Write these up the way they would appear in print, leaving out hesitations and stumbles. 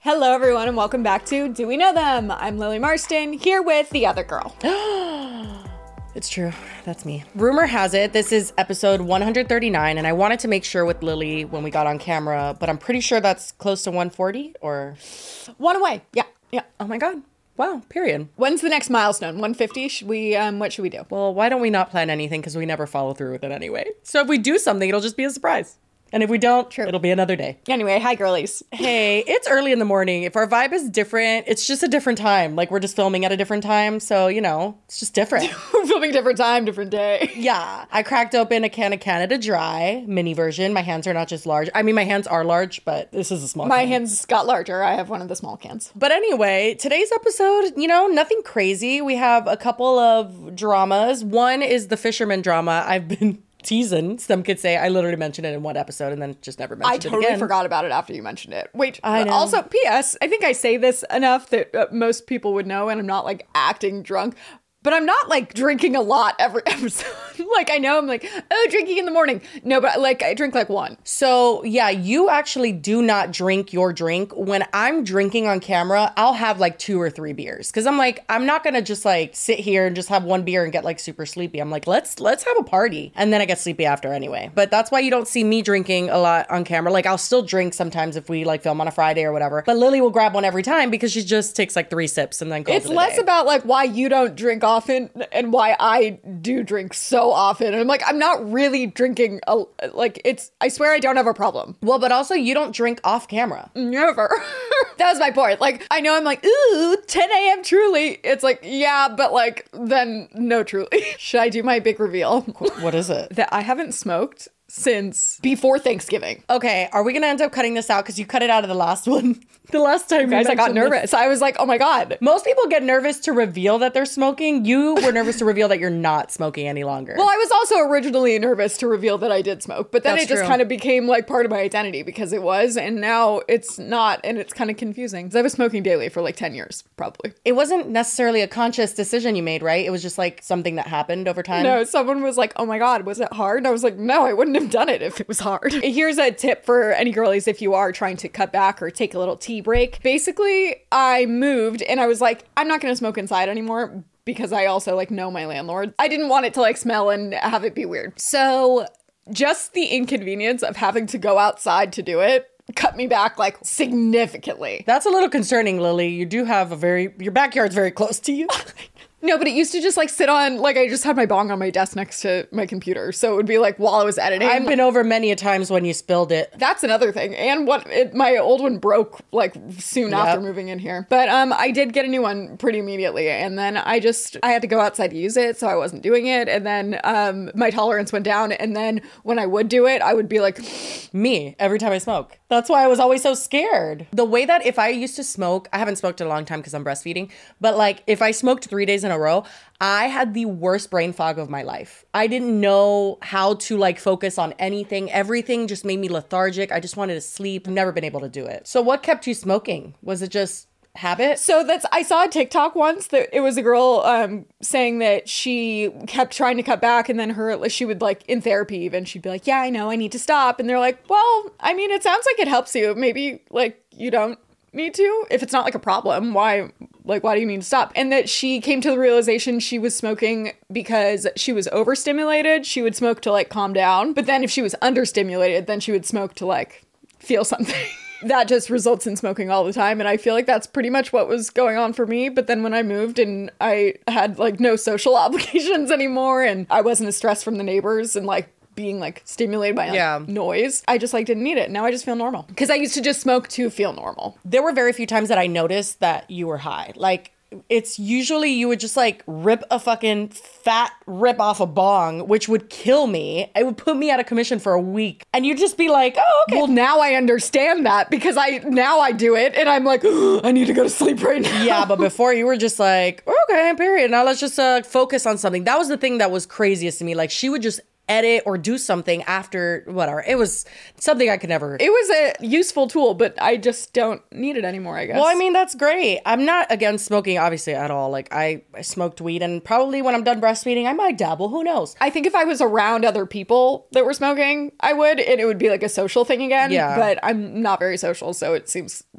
Hello, everyone, and welcome back to Do We Know Them? I'm Lily Marston, here with the other girl. It's true. That's me. Rumor has it, this is episode 139, and I wanted to make sure with Lily when we got on camera, but I'm pretty sure that's close to 140, or... One away. Yeah. Oh my god. Wow, period. When's the next milestone? 150? Should we, what should we do? Well, why don't we not plan anything, because we never follow through with it anyway. So if we do something, it'll just be a surprise. And if we don't, It'll be another day. Anyway, hi, girlies. Hey, it's early in the morning. If our vibe is different, it's just a different time. Like, we're just filming at a different time. So, you know, it's just different. We're filming different time, different day. Yeah. I cracked open a can of Canada Dry, mini version. My hands are not just large. I mean, my hands are large, but this is a small My can. hands got larger. I have one of the small cans. But anyway, today's episode, you know, nothing crazy. We have a couple of dramas. One is the fisherman drama. I've been teasing, some could say. I literally mentioned it in one episode and then just never mentioned it again. I totally forgot about it after you mentioned it. Wait, I know. Also, P.S., I think I say this enough that most people would know, and I'm not, like, acting drunk. But I'm not, like, drinking a lot every episode. Like, I know I'm like, oh, drinking in the morning. No, but, like, I drink, like, one. So, yeah, you actually do not drink your drink. When I'm drinking on camera, I'll have, like, 2 or 3 beers. Because I'm like, I'm not going to just, like, sit here and just have one beer and get, like, super sleepy. I'm like, let's have a party. And then I get sleepy after anyway. But that's why you don't see me drinking a lot on camera. Like, I'll still drink sometimes if we, like, film on a Friday or whatever. But Lily will grab one every time because she just takes, like, 3 sips and then calls It's it a less day. about, like, why you don't drink often and why I do drink so often. And I'm like, I'm not really drinking, I swear I don't have a problem. Well, but also you don't drink off camera. Never. That was my point. Like, I know I'm like, ooh, 10 a.m. Truly. It's like, yeah, but like, then no Truly. Should I do my big reveal? What is it? That I haven't smoked since before Thanksgiving. Okay, are we gonna end up cutting this out? Because you cut it out of the last one. The last time, Guys, I got nervous. I was like, oh my God. Most people get nervous to reveal that they're smoking. You were nervous to reveal that you're not smoking any longer. Well, I was also originally nervous to reveal that I did smoke, but then That's it just true. kind of became like part of my identity because it was, and now it's not, and it's kind of confusing. 'Cause I was smoking daily for like 10 years, probably. It wasn't necessarily a conscious decision you made, right? It was just like something that happened over time. No, someone was like, oh my God, was it hard? And I was like, no, I wouldn't have done it if it was hard. Here's a tip for any girlies if you are trying to cut back or take a little tea break. Basically, I moved and I was like, I'm not going to smoke inside anymore because I also like know my landlord. I didn't want it to like smell and have it be weird. So just the inconvenience of having to go outside to do it cut me back like significantly. That's a little concerning, Lily. You do have your backyard's very close to you. No, but it used to just like sit on, like I just had my bong on my desk next to my computer. So it would be like while I was editing. I've been over many a times when you spilled it. That's another thing. And my old one broke like soon after moving in here. But I did get a new one pretty immediately. And then I had to go outside to use it. So I wasn't doing it. And then my tolerance went down. And then when I would do it, I would be like... Me, every time I smoke. That's why I was always so scared. The way that if I used to smoke, I haven't smoked in a long time because I'm breastfeeding, but like if I smoked 3 days in a row, I had the worst brain fog of my life. I didn't know how to like focus on anything. Everything just made me lethargic. I just wanted to sleep. Never been able to do it. So what kept you smoking? Was it just habit? So I saw a TikTok once that it was a girl saying that she kept trying to cut back, and then she would like in therapy even, she'd be like, yeah, I know, I need to stop. And they're like, well, I mean, it sounds like it helps you. Maybe like you don't need to. If it's not like a problem, why do you mean to stop? And that she came to the realization she was smoking because she was overstimulated. She would smoke to like calm down. But then if she was understimulated, then she would smoke to like feel something. That just results in smoking all the time. And I feel like that's pretty much what was going on for me. But then when I moved and I had like no social obligations anymore and I wasn't as stressed from the neighbors and like being like stimulated by noise, I just like didn't need it. Now I just feel normal. Because I used to just smoke to feel normal. There were very few times that I noticed that you were high. Like it's usually you would just like rip a fucking fat rip off a bong, which would kill me. It would put me out of commission for a week. And you'd just be like, oh, okay. Well, now I understand that because I do it and I'm like, oh, I need to go to sleep right now. Yeah, but before you were just like, okay, period. Now let's just focus on something. That was the thing that was craziest to me. Like she would just edit or do something after whatever. It was something I could never. It was a useful tool, but I just don't need it anymore, I guess. Well, I mean, that's great. I'm not against smoking, obviously, at all. Like, I smoked weed, and probably when I'm done breastfeeding, I might dabble. Who knows? I think if I was around other people that were smoking, I would, and it would be like a social thing again. Yeah. But I'm not very social, so it seems like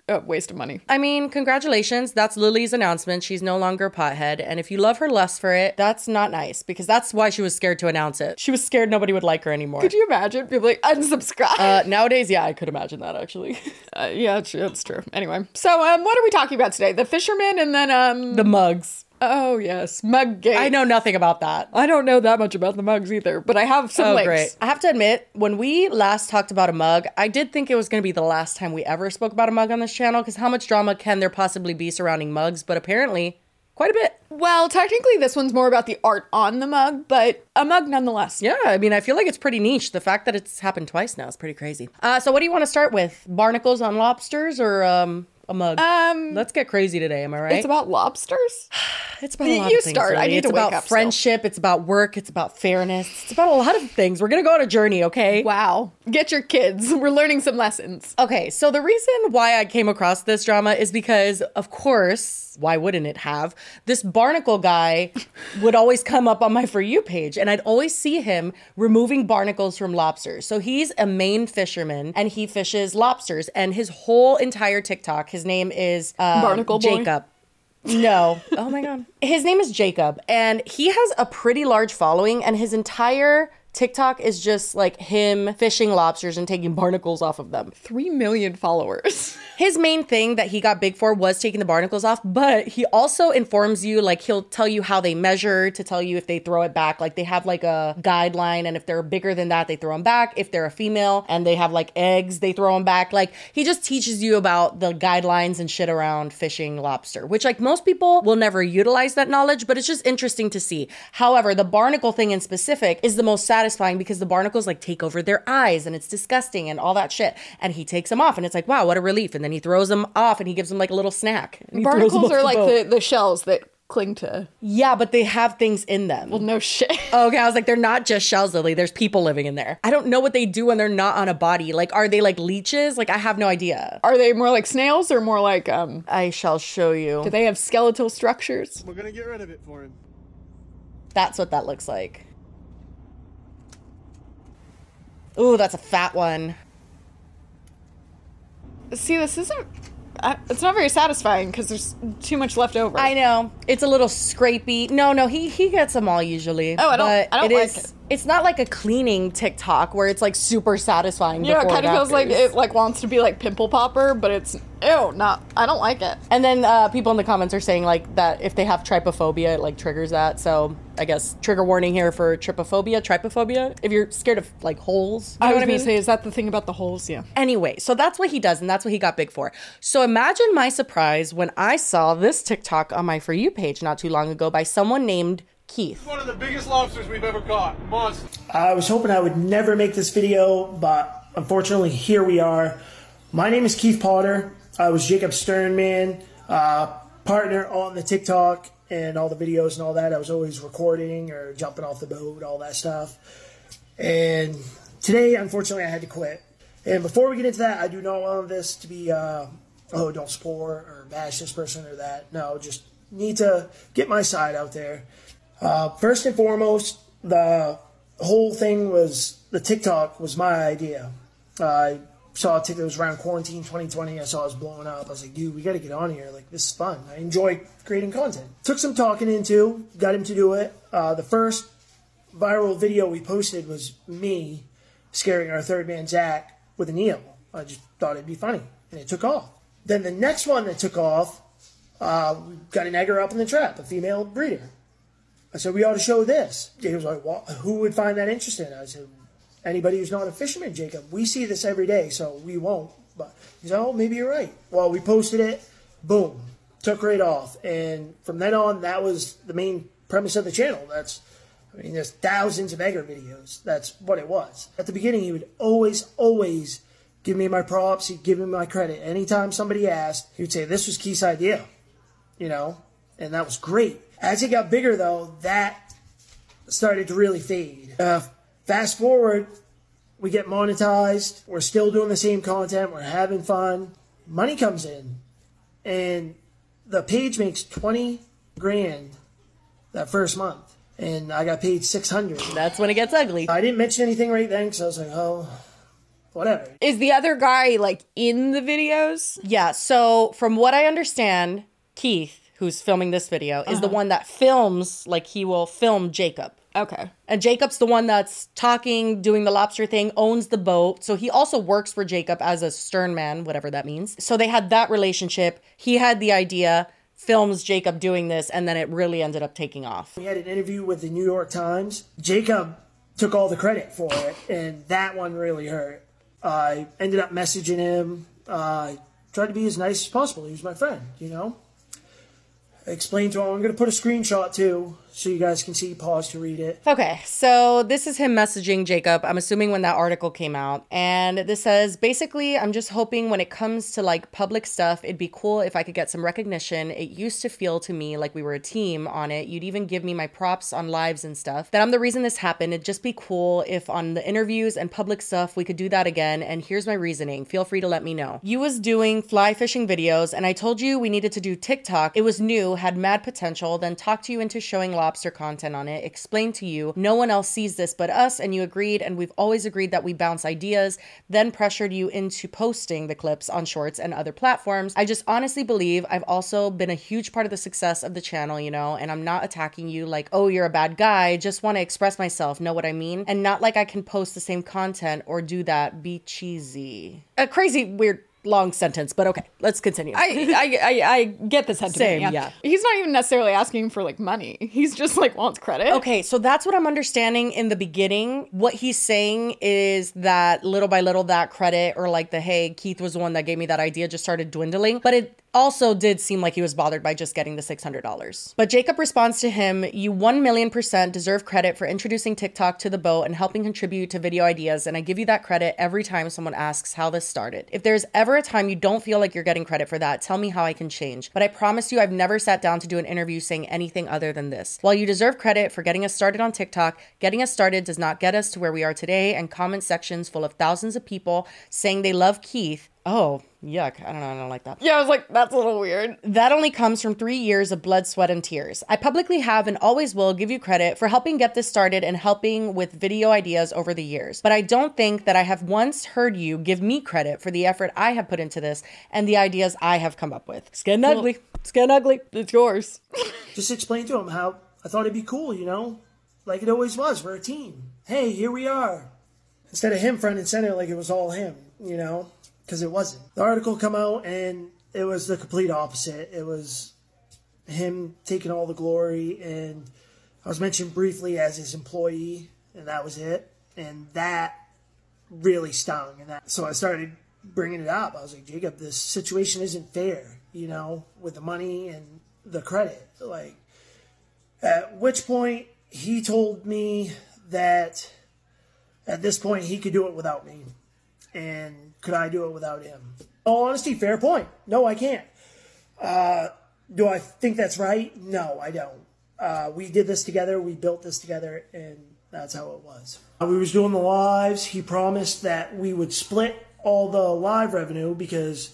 a waste of money. I mean, congratulations. That's Lily's announcement. She's no longer a pothead. And if you love her less for it, that's not nice because that's why she was scared to announce it. She was scared nobody would like her anymore. Could you imagine? People like, unsubscribe. Nowadays, yeah, I could imagine that actually. Yeah, that's true. Anyway, so what are we talking about today? The fisherman and then the mugs. Oh, yes. Muggate. I know nothing about that. I don't know that much about the mugs either, but I have some links. Great. I have to admit, when we last talked about a mug, I did think it was going to be the last time we ever spoke about a mug on this channel, because how much drama can there possibly be surrounding mugs? But apparently, quite a bit. Well, technically, this one's more about the art on the mug, but a mug nonetheless. Yeah, I mean, I feel like it's pretty niche. The fact that it's happened twice now is pretty crazy. So what do you want to start with? Barnacles on lobsters or a mug? Let's get crazy today, am I right? It's about lobsters? It's about a lot you of things. start. Really. I need it's to wake about up friendship. still. It's about work. It's about fairness. It's about a lot of things. We're going to go on a journey, okay? Wow. Get your kids. We're learning some lessons. Okay, so the reason why I came across this drama is because, of course, why wouldn't it have? This barnacle guy would always come up on my For You page, and I'd always see him removing barnacles from lobsters. So he's a Maine fisherman, and he fishes lobsters, and his whole entire TikTok, his name is Barnacle Boy? Jacob. No. Oh my God. His name is Jacob, and he has a pretty large following, and his entire TikTok is just like him fishing lobsters and taking barnacles off of them. 3 million followers. His main thing that he got big for was taking the barnacles off, but he also informs you, like he'll tell you how they measure to tell you if they throw it back. Like they have like a guideline, and if they're bigger than that, they throw them back. If they're a female and they have like eggs, they throw them back. Like he just teaches you about the guidelines and shit around fishing lobster, which like most people will never utilize that knowledge, but it's just interesting to see. However, the barnacle thing in specific is the most satisfying because the barnacles like take over their eyes and it's disgusting and all that shit. And he takes them off and it's like, wow, what a relief. And then he throws them off and he gives them like a little snack. Barnacles are like the shells that cling to. Yeah, but they have things in them. Well, no shit. Okay, I was like, they're not just shells, Lily. There's people living in there. I don't know what they do when they're not on a body. Like, are they like leeches? Like, I have no idea. Are they more like snails or more like I shall show you. Do they have skeletal structures? We're gonna get rid of it for him. That's what that looks like. Ooh, that's a fat one. See, this isn't. It's not very satisfying because there's too much left over. I know. It's a little scrapey. No, he gets them all usually. Oh, I don't like it. It's not like a cleaning TikTok where it's like super satisfying. Yeah, it before kind of feels like it like wants to be like pimple popper, but it's I don't like it. And then people in the comments are saying like that if they have trypophobia, it like triggers that. So I guess trigger warning here for trypophobia. If you're scared of like holes, you know I was what I gonna mean? say, is that the thing about the holes? Yeah. Anyway, so that's what he does, and that's what he got big for. So imagine my surprise when I saw this TikTok on my For You page not too long ago by someone named Keith. One of the biggest lobsters we've ever caught. Monster. I was hoping I would never make this video, but unfortunately here we are. My name is Keith Potter. I was Jacob Sternman, partner on the TikTok and all the videos and all that. I was always recording or jumping off the boat, all that stuff. And today, unfortunately, I had to quit. And before we get into that, I do not want this to be, don't support or bash this person or that. No, just need to get my side out there. First and foremost, the whole thing was, the TikTok was my idea. I saw a TikTok, it was around quarantine 2020, I saw it was blowing up. I was like, dude, we gotta get on here, like, this is fun. I enjoy creating content. Took some talking into, got him to do it. The first viral video we posted was me scaring our third man, Zach, with an eel. I just thought it'd be funny, and it took off. Then the next one that took off, we got an egger up in the trap, a female breeder. I said, we ought to show this. He was like, well, who would find that interesting? I said, anybody who's not a fisherman, Jacob. We see this every day, so we won't. But he said, oh, maybe you're right. Well, we posted it. Boom. Took right off. And from then on, that was the main premise of the channel. There's thousands of egger videos. That's what it was. At the beginning, he would always give me my props. He'd give me my credit. Anytime somebody asked, he would say, this was Keith's idea. And that was great. As it got bigger, though, that started to really fade. Fast forward, we get monetized. We're still doing the same content. We're having fun. Money comes in. And the page makes 20 grand that first month. And I got paid 600. That's when it gets ugly. I didn't mention anything right then because I was like, oh, whatever. Is the other guy like in the videos? Yeah, so from what I understand, Keith, who's filming this video, is the one that films, like he will film Jacob. Okay. And Jacob's the one that's talking, doing the lobster thing, owns the boat. So he also works for Jacob as a stern man, whatever that means. So they had that relationship. He had the idea, films Jacob doing this, and then it really ended up taking off. We had an interview with the New York Times. Jacob took all the credit for it, and that one really hurt. I ended up messaging him. I tried to be as nice as possible. He was my friend, you know? I explained to him, I'm going to put a screenshot too, so you guys can see, pause to read it. Okay, so this is him messaging Jacob, I'm assuming when that article came out. And this says, basically, I'm just hoping when it comes to like public stuff, it'd be cool if I could get some recognition. It used to feel to me like we were a team on it. You'd even give me my props on lives and stuff. That I'm the reason this happened. It'd just be cool if on the interviews and public stuff, we could do that again. And here's my reasoning. Feel free to let me know. You was doing fly fishing videos and I told you we needed to do TikTok. It was new, had mad potential, then talked to you into showing lobster content on it, explained to you no one else sees this but us, and you agreed, and we've always agreed that we bounce ideas, then pressured you into posting the clips on Shorts and other platforms. I just honestly believe I've also been a huge part of the success of the channel, you know, and I'm not attacking you like, oh, you're a bad guy, just want to express myself, know what I mean? And not like I can post the same content or do that, be cheesy. A crazy, weird, long sentence, but okay, let's continue. I get the sentiment. Same, yeah. He's not even necessarily asking for like money. He's just like wants credit. Okay, so that's what I'm understanding in the beginning. What he's saying is that little by little that credit or like the, hey, Keith was the one that gave me that idea, just started dwindling. But it also did seem like he was bothered by just getting the $600. But Jacob responds to him, you 1,000,000% deserve credit for introducing TikTok to the boat and helping contribute to video ideas. And I give you that credit every time someone asks how this started. If there's ever a time you don't feel like you're getting credit for that, tell me how I can change. But I promise you, I've never sat down to do an interview saying anything other than this. While you deserve credit for getting us started on TikTok, getting us started does not get us to where we are today, and comment sections full of thousands of people saying they love Keith. Oh, yuck. I don't know. I don't like that. Yeah, I was like, that's a little weird. That only comes from 3 years of blood, sweat, and tears. I publicly have and always will give you credit for helping get this started and helping with video ideas over the years. But I don't think that I have once heard you give me credit for the effort I have put into this and the ideas I have come up with. It's getting ugly. It's getting ugly. It's yours. Just explain to him how I thought it'd be cool, you know? Like it always was. We're a team. Hey, here we are. Instead of him front and center like it was all him, you know? Because it wasn't. The article come out and it was the complete opposite. It was him taking all the glory, and I was mentioned briefly as his employee, and that was it. And that really stung. So I started bringing it up. I was like, Jacob, this situation isn't fair, you know, with the money and the credit. Like, at which point he told me that at this point he could do it without me. And could I do it without him? In all honesty, fair point. No, I can't. Do I think that's right? No, I don't. We did this together. We built this together, and that's how it was. We was doing the lives. He promised that we would split all the live revenue because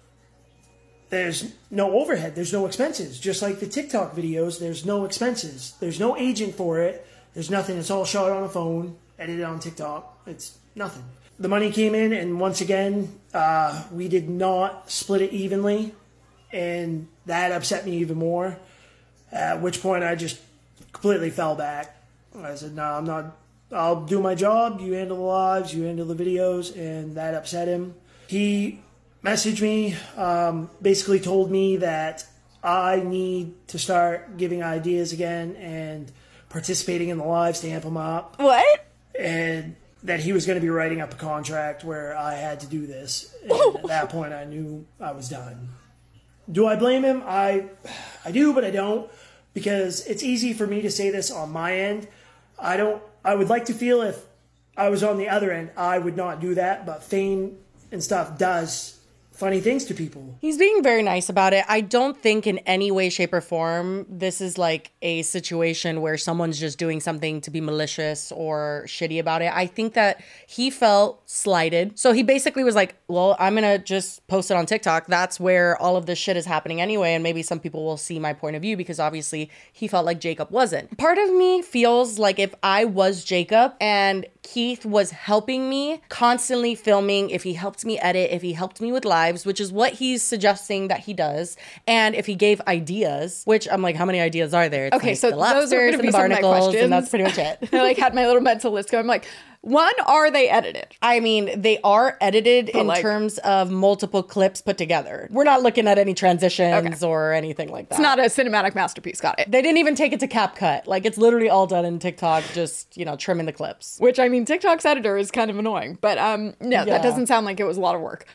there's no overhead. There's no expenses. Just like the TikTok videos, there's no expenses. There's no agent for it. There's nothing. It's all shot on a phone, edited on TikTok. It's nothing. The money came in, and once again, we did not split it evenly, and that upset me even more, at which point I just completely fell back. I said, no, I'm not. I'll do my job. You handle the lives, you handle the videos, and that upset him. He messaged me, basically told me that I need to start giving ideas again and participating in the lives to amp them up. What? And that he was going to be writing up a contract where I had to do this. And at that point, I knew I was done. Do I blame him? I do, but I don't, because it's easy for me to say this on my end. I would like to feel if I was on the other end, I would not do that, but fame and stuff does funny things to people. He's being very nice about it. I don't think in any way, shape, or form this is like a situation where someone's just doing something to be malicious or shitty about it. I think that he felt slighted. So he basically was like, well, I'm gonna just post it on TikTok. That's where all of this shit is happening anyway, and maybe some people will see my point of view, because obviously he felt like Jacob wasn't. Part of me feels like if I was Jacob and Keith was helping me, constantly filming, if he helped me edit, if he helped me with lives, which is what he's suggesting that he does, and if he gave ideas, which I'm like, how many ideas are there? It's Okay, like so the those are lobsters going to and be the some of my barnacles, questions. and that's pretty much it. I like had my little mental list going. I'm like, one, are they edited? I mean, they are edited in like- terms of multiple clips put together. We're not looking at any transitions or anything like that. It's not a cinematic masterpiece. Got it. They didn't even take it to CapCut. Like, it's literally all done in TikTok, just, you know, trimming the clips. Which, I mean, TikTok's editor is kind of annoying, but no, that doesn't sound like it was a lot of work.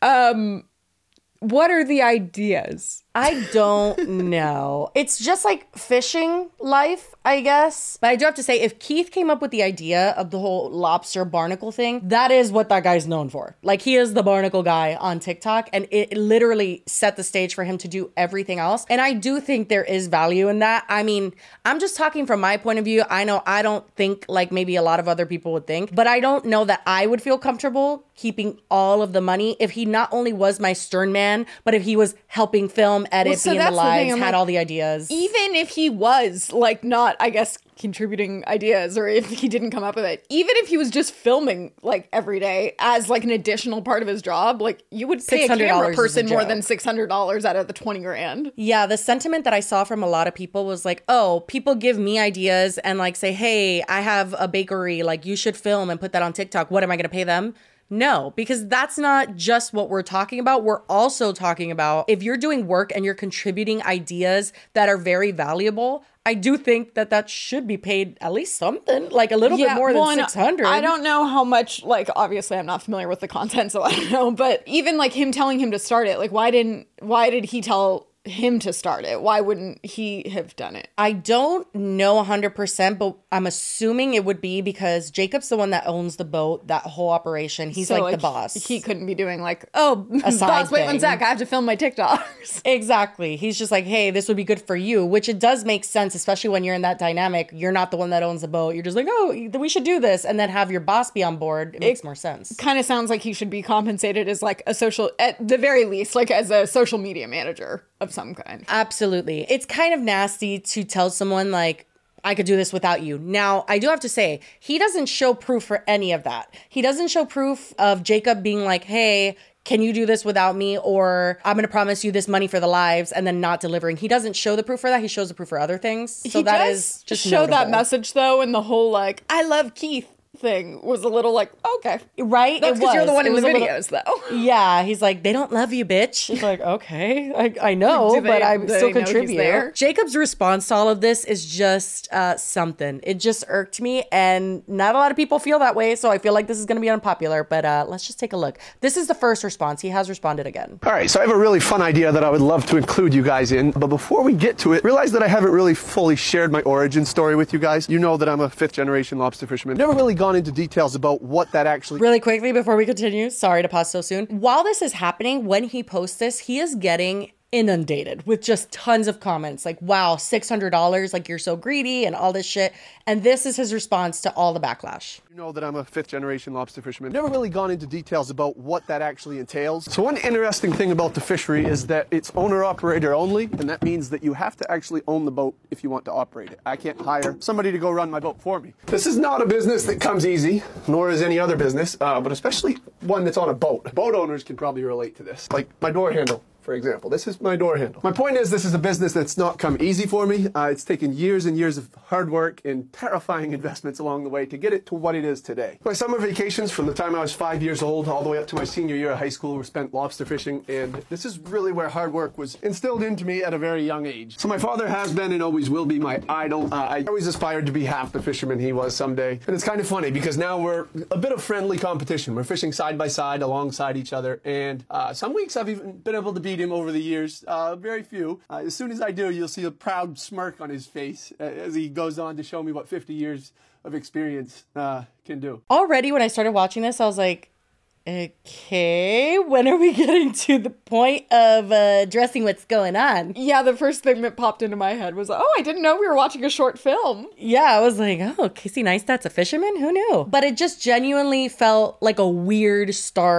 What are the ideas? I don't know. It's just like fishing life, I guess. But I do have to say, if Keith came up with the idea of the whole lobster barnacle thing, that is what that guy's known for. Like, he is the barnacle guy on TikTok, and it literally set the stage for him to do everything else. And I do think there is value in that. I mean, I'm just talking from my point of view. I know I don't think like maybe a lot of other people would think, but I don't know that I would feel comfortable keeping all of the money if he not only was my stern man, but if he was helping film, edit, so be in the that's the thing, lives, I'm had like, all the ideas. Even if he was like not, I guess, contributing ideas, or if he didn't come up with it, even if he was just filming like every day as like an additional part of his job, like you would pay a $600 camera is a person more joke. than $600 out of the 20 grand. Yeah, the sentiment that I saw from a lot of people was like, oh, people give me ideas and like say, hey, I have a bakery, like you should film and put that on TikTok. What am I going to pay them? No, because that's not just what we're talking about. We're also talking about if you're doing work and you're contributing ideas that are very valuable, I do think that that should be paid at least something, like a little bit more than 600. I don't know how much, like, obviously I'm not familiar with the content, so I don't know, but even like him telling him to start it, like why did he tell him to start it? Why wouldn't he have done it? I don't know 100%, but I'm assuming it would be because Jacob's the one that owns the boat, that whole operation. He's So, like the boss. He couldn't be doing like, oh, side boss, wait one thing. sec, I have to film my TikToks. Exactly. He's just like, hey, this would be good for you, which it does make sense, especially when you're in that dynamic. You're not the one that owns the boat. You're just like, oh, we should do this. And then have your boss be on board. It makes more sense. Kind of sounds like he should be compensated as like a social, at the very least, like as a social media manager of some kind. Absolutely. It's kind of nasty to tell someone like, I could do this without you. Now, I do have to say, he doesn't show proof for any of that. He doesn't show proof of Jacob being like, hey, can you do this without me? Or I'm going to promise you this money for the lives and then not delivering. He doesn't show the proof for that. He shows the proof for other things. So He that does is just show that notable. message though, and the whole like, I love Keith thing was a little like, okay. Right? That's because you're the one in the It was a little- videos though. Yeah, he's like, they don't love you, bitch. It's like, okay, I know, Do they- but I do still they know he's contribute. there? Jacob's response to all of this is just something. It just irked me, and not a lot of people feel that way, so I feel like this is going to be unpopular, but let's just take a look. This is the first response. He has responded again. All right, so I have a really fun idea that I would love to include you guys in, but before we get to it, realize that I haven't really fully shared my origin story with you guys. You know that I'm a 5th generation lobster fisherman. Never really gone into details about what that actually Really quickly before we continue, sorry to pause so soon. While this is happening, when he posts this, he is getting inundated with just tons of comments like, wow, $600, like you're so greedy and all this shit. And this is his response to all the backlash. You know that I'm a 5th generation lobster fisherman. Never really gone into details about what that actually entails. So one interesting thing about the fishery is that it's owner operator only, and that means that you have to actually own the boat if you want to operate it. I can't hire somebody to go run my boat for me. This is not a business that comes easy, nor is any other business, but especially one that's on a boat. Boat owners can probably relate to this. Like my door handle, for example. This is my door handle. My point is, this is a business that's not come easy for me. It's taken years and years of hard work and terrifying investments along the way to get it to what it is today. My summer vacations from the time I was 5 years old all the way up to my senior year of high school were spent lobster fishing, and this is really where hard work was instilled into me at a very young age. So my father has been and always will be my idol. I always aspired to be half the fisherman he was someday. And it's kind of funny because now we're a bit of friendly competition. We're fishing side by side alongside each other, and some weeks I've even been able to beat him over the years. Very few. As soon as I do, you'll see a proud smirk on his face as he goes on to show me what 50 years of experience can do. Already when I started watching this, I was like, okay, when are we getting to the point of addressing what's going on? Yeah, the first thing that popped into my head was, oh, I didn't know we were watching a short film. Yeah, I was like, oh, Casey Neistat's a fisherman? Who knew? But it just genuinely felt like a weird start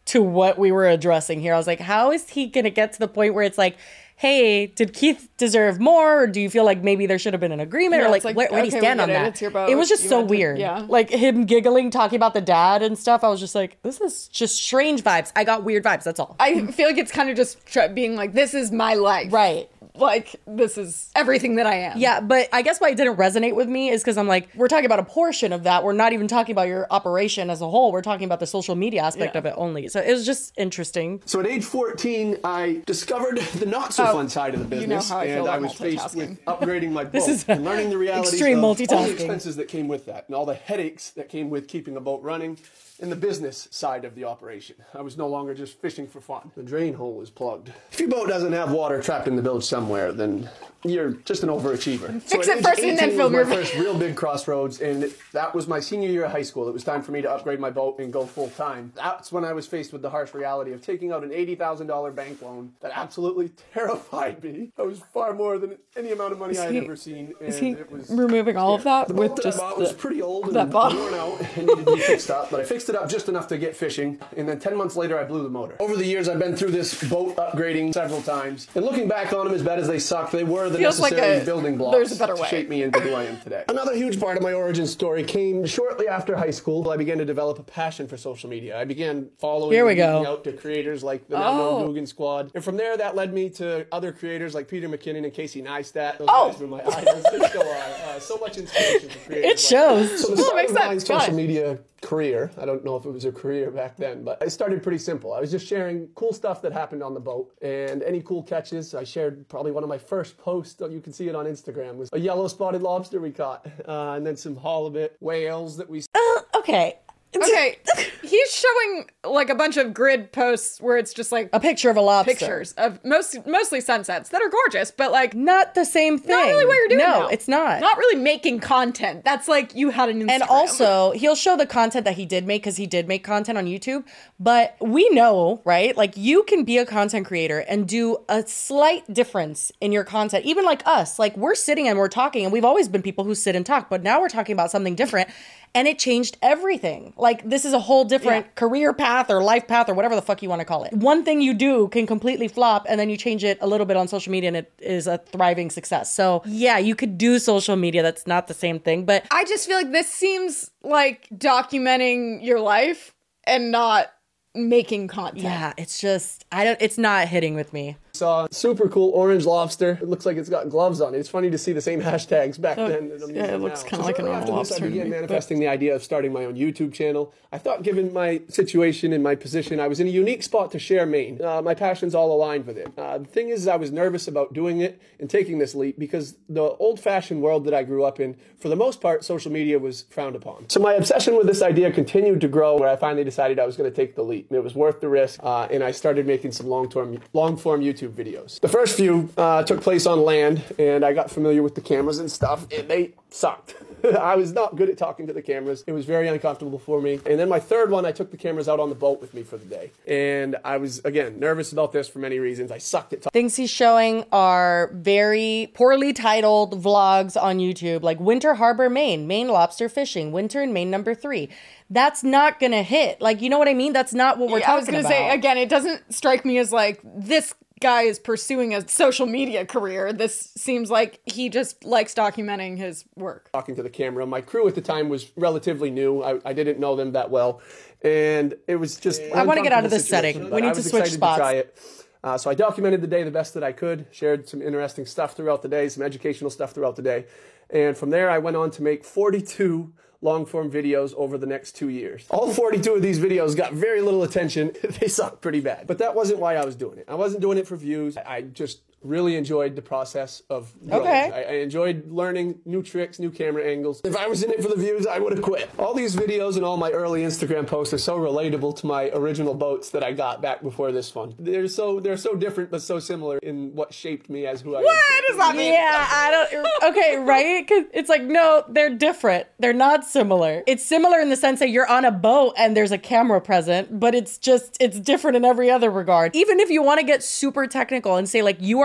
to what we were addressing here. I was like, how is he going to get to the point where it's like, hey, did Keith deserve more? Or do you feel like maybe there should have been an agreement? Yeah, or it's like, like, where do you okay, stand we on get it. that? It's your boat. It was just You so want to- weird. yeah. Like him giggling, talking about the dad and stuff. I was just like, this is just strange vibes. I got weird vibes. That's all. I feel like it's kind of just being like, this is my life. Right. Like, this is everything that I am. Yeah, but I guess why it didn't resonate with me is because I'm like, we're talking about a portion of that. We're not even talking about your operation as a whole. We're talking about the social media aspect of it only. So it was just interesting. So at age 14, I discovered the not so fun side of the business. you know how I feel and I about was faced multitasking. with upgrading my boat This is and learning the realities extreme of all the multitasking. expenses that came with that and all the headaches that came with keeping a boat running in the business side of the operation. I was no longer just fishing for fun. The drain hole is plugged. If your boat doesn't have water trapped in the bilge somewhere, then you're just an overachiever. Fix at it first age and then 18 film was your my first real big crossroads, and that was my senior year of high school. It was time for me to upgrade my boat and go full time. That's when I was faced with the harsh reality of taking out an $80,000 bank loan that absolutely terrified me. That was far more than any amount of money I had ever seen. And Is he it was removing all of that the with boat that just I bought was pretty old that and bottom? worn out and needed to be fixed up, but I fixed it up just enough to get fishing, and then 10 months later I blew the motor. Over the years I've been through this boat upgrading several times, and looking back on them, as bad as they sucked, they were the Feels like necessary a- building blocks there's a better to way. shape me into who I am today. Another huge part of my origin story came shortly after high school. I began to develop a passion for social media. I began following Here we and reaching go. out to creators like the now-known Guggen Squad, and from there that led me to other creators like Peter McKinnon and Casey Neistat. Those guys were my idols. They still are. So much inspiration for creators. It shows. So the start makes of my sense. social Good. media career, I don't know if it was a career back then, but I started pretty simple. I was just sharing cool stuff that happened on the boat and any cool catches. I shared probably one of my first posts, you can see it on Instagram, was a yellow spotted lobster we caught, and then some halibut, whales that we Okay. Okay, he's showing like a bunch of grid posts where it's just like A picture of a lobster. pictures of mostly sunsets that are gorgeous, but like Not the same thing. not really what you're doing. No, now. it's not. Not really making content. That's like you had an Instagram. And also, he'll show the content that he did make because he did make content on YouTube. But we know, right? Like, you can be a content creator and do a slight difference in your content. Even like us, like, we're sitting and we're talking, and we've always been people who sit and talk, but now we're talking about something different. And it changed everything. Like, this is a whole different career path or life path or whatever the fuck you want to call it. One thing you do can completely flop, and then you change it a little bit on social media, and it is a thriving success. So, yeah, you could do social media. That's not the same thing. But I just feel like this seems like documenting your life and not making content. yeah, it's just, it's not hitting with me. saw a super cool orange lobster. It looks like it's got gloves on it. It's funny to see the same hashtags back then. That I'm yeah, it using looks now. kinda like a shortly normal after this, lobster I to began me, but- manifesting the idea of starting my own YouTube channel. I thought, given my situation and my position, I was in a unique spot to share Maine. My passions all aligned with it. The thing is, I was nervous about doing it and taking this leap because the old-fashioned world that I grew up in, for the most part, social media was frowned upon. So my obsession with this idea continued to grow, where I finally decided I was going to take the leap. It was worth the risk, and I started making some long-form YouTube videos. The first few took place on land, and I got familiar with the cameras and stuff, and they sucked. I was not good at talking to the cameras. It was very uncomfortable for me. And then my third one, I took the cameras out on the boat with me for the day. And I was, again, nervous about this for many reasons. I sucked at talking. Things he's showing are very poorly titled vlogs on YouTube, like Winter Harbor, Maine lobster fishing, winter in Maine #3. That's not gonna hit. Like, you know what I mean? That's not what we're talking I was gonna about. say, again, it doesn't strike me as like this guy is pursuing a social media career. This seems like he just likes documenting his work. Talking to the camera. My crew at the time was relatively new. I didn't know them that well. And it was just I wanna get out of uncomfortable this setting. situation, We but need I to was switch excited spots. try it. So I documented the day the best that I could, shared some interesting stuff throughout the day, some educational stuff throughout the day. And from there, I went on to make 42 long-form videos over the next 2 years. All 42 of these videos got very little attention. They sucked pretty bad. But that wasn't why I was doing it. I wasn't doing it for views. I just really enjoyed the process of growing. Okay. I enjoyed learning new tricks, new camera angles. If I was in it for the views, I would have quit. All these videos and all my early Instagram posts are so relatable to my original boats that I got back before this one. They're so different but so similar in what shaped me as who I am. What does that mean? Yeah, I don't. Okay, right? 'Cause it's like, no, they're different. They're not similar. It's similar in the sense that you're on a boat and there's a camera present, but it's different in every other regard. Even if you want to get super technical and say, like, you are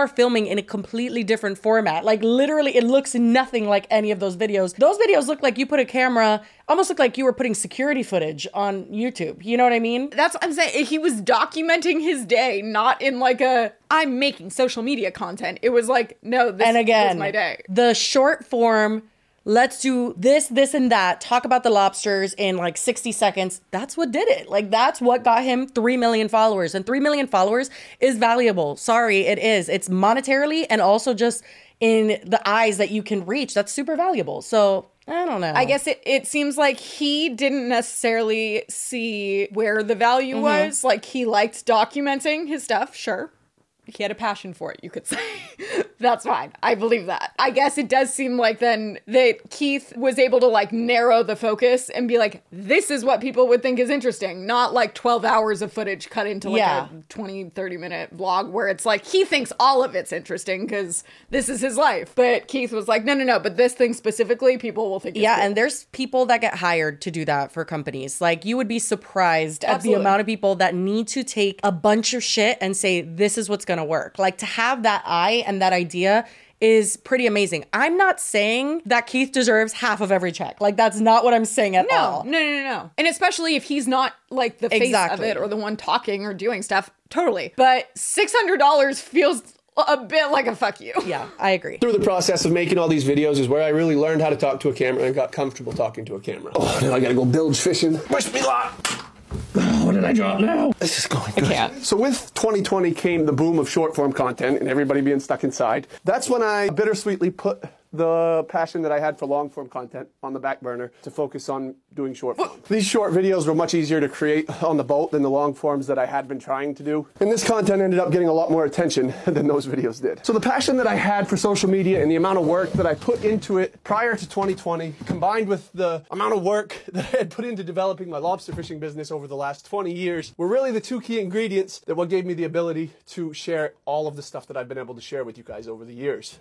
are filming in a completely different format. Like literally it looks nothing like any of those videos. Those videos look like you put a camera, almost look like you were putting security footage on YouTube. You know what I mean? That's what I'm saying. He was documenting his day, not in like I'm making social media content. It was like, no, this was my day. The short form, let's do this, this, and that. Talk about the lobsters in like 60 seconds. That's what did it. Like, that's what got him 3 million followers. And 3 million followers is valuable. Sorry, it is. It's monetarily and also just in the eyes that you can reach. That's super valuable. So I don't know. I guess it seems like he didn't necessarily see where the value was. Like, he liked documenting his stuff, sure. He had a passion for it, you could say. That's fine. I believe that. I guess it does seem like then that Keith was able to like narrow the focus and be like, this is what people would think is interesting. Not like 12 hours of footage cut into like a 20, 30 minute vlog where it's like, he thinks all of it's interesting because this is his life. But Keith was like, no, but this thing specifically, people will think it's cool. And there's people that get hired to do that for companies. Like, you would be surprised at the amount of people that need to take a bunch of shit and say, this is what's going to work. Like, to have that eye and that idea is pretty amazing. I'm not saying that Keith deserves half of every check. Like, that's not what I'm saying at all. No. And especially if he's not like the face of it or the one talking or doing stuff. Totally. But $600 feels a bit like a fuck you. Yeah, I agree. Through the process of making all these videos is where I really learned how to talk to a camera and got comfortable talking to a camera. Oh, now I gotta go bilge fishing. Wish me luck. Oh, what did I drop now? This is going good. I can't. So with 2020 came the boom of short form content and everybody being stuck inside. That's when I bittersweetly put the passion that I had for long form content on the back burner to focus on doing short form. These short videos were much easier to create on the boat than the long forms that I had been trying to do. And this content ended up getting a lot more attention than those videos did. So the passion that I had for social media and the amount of work that I put into it prior to 2020, combined with the amount of work that I had put into developing my lobster fishing business over the last 20 years, were really the two key ingredients that what gave me the ability to share all of the stuff that I've been able to share with you guys over the years.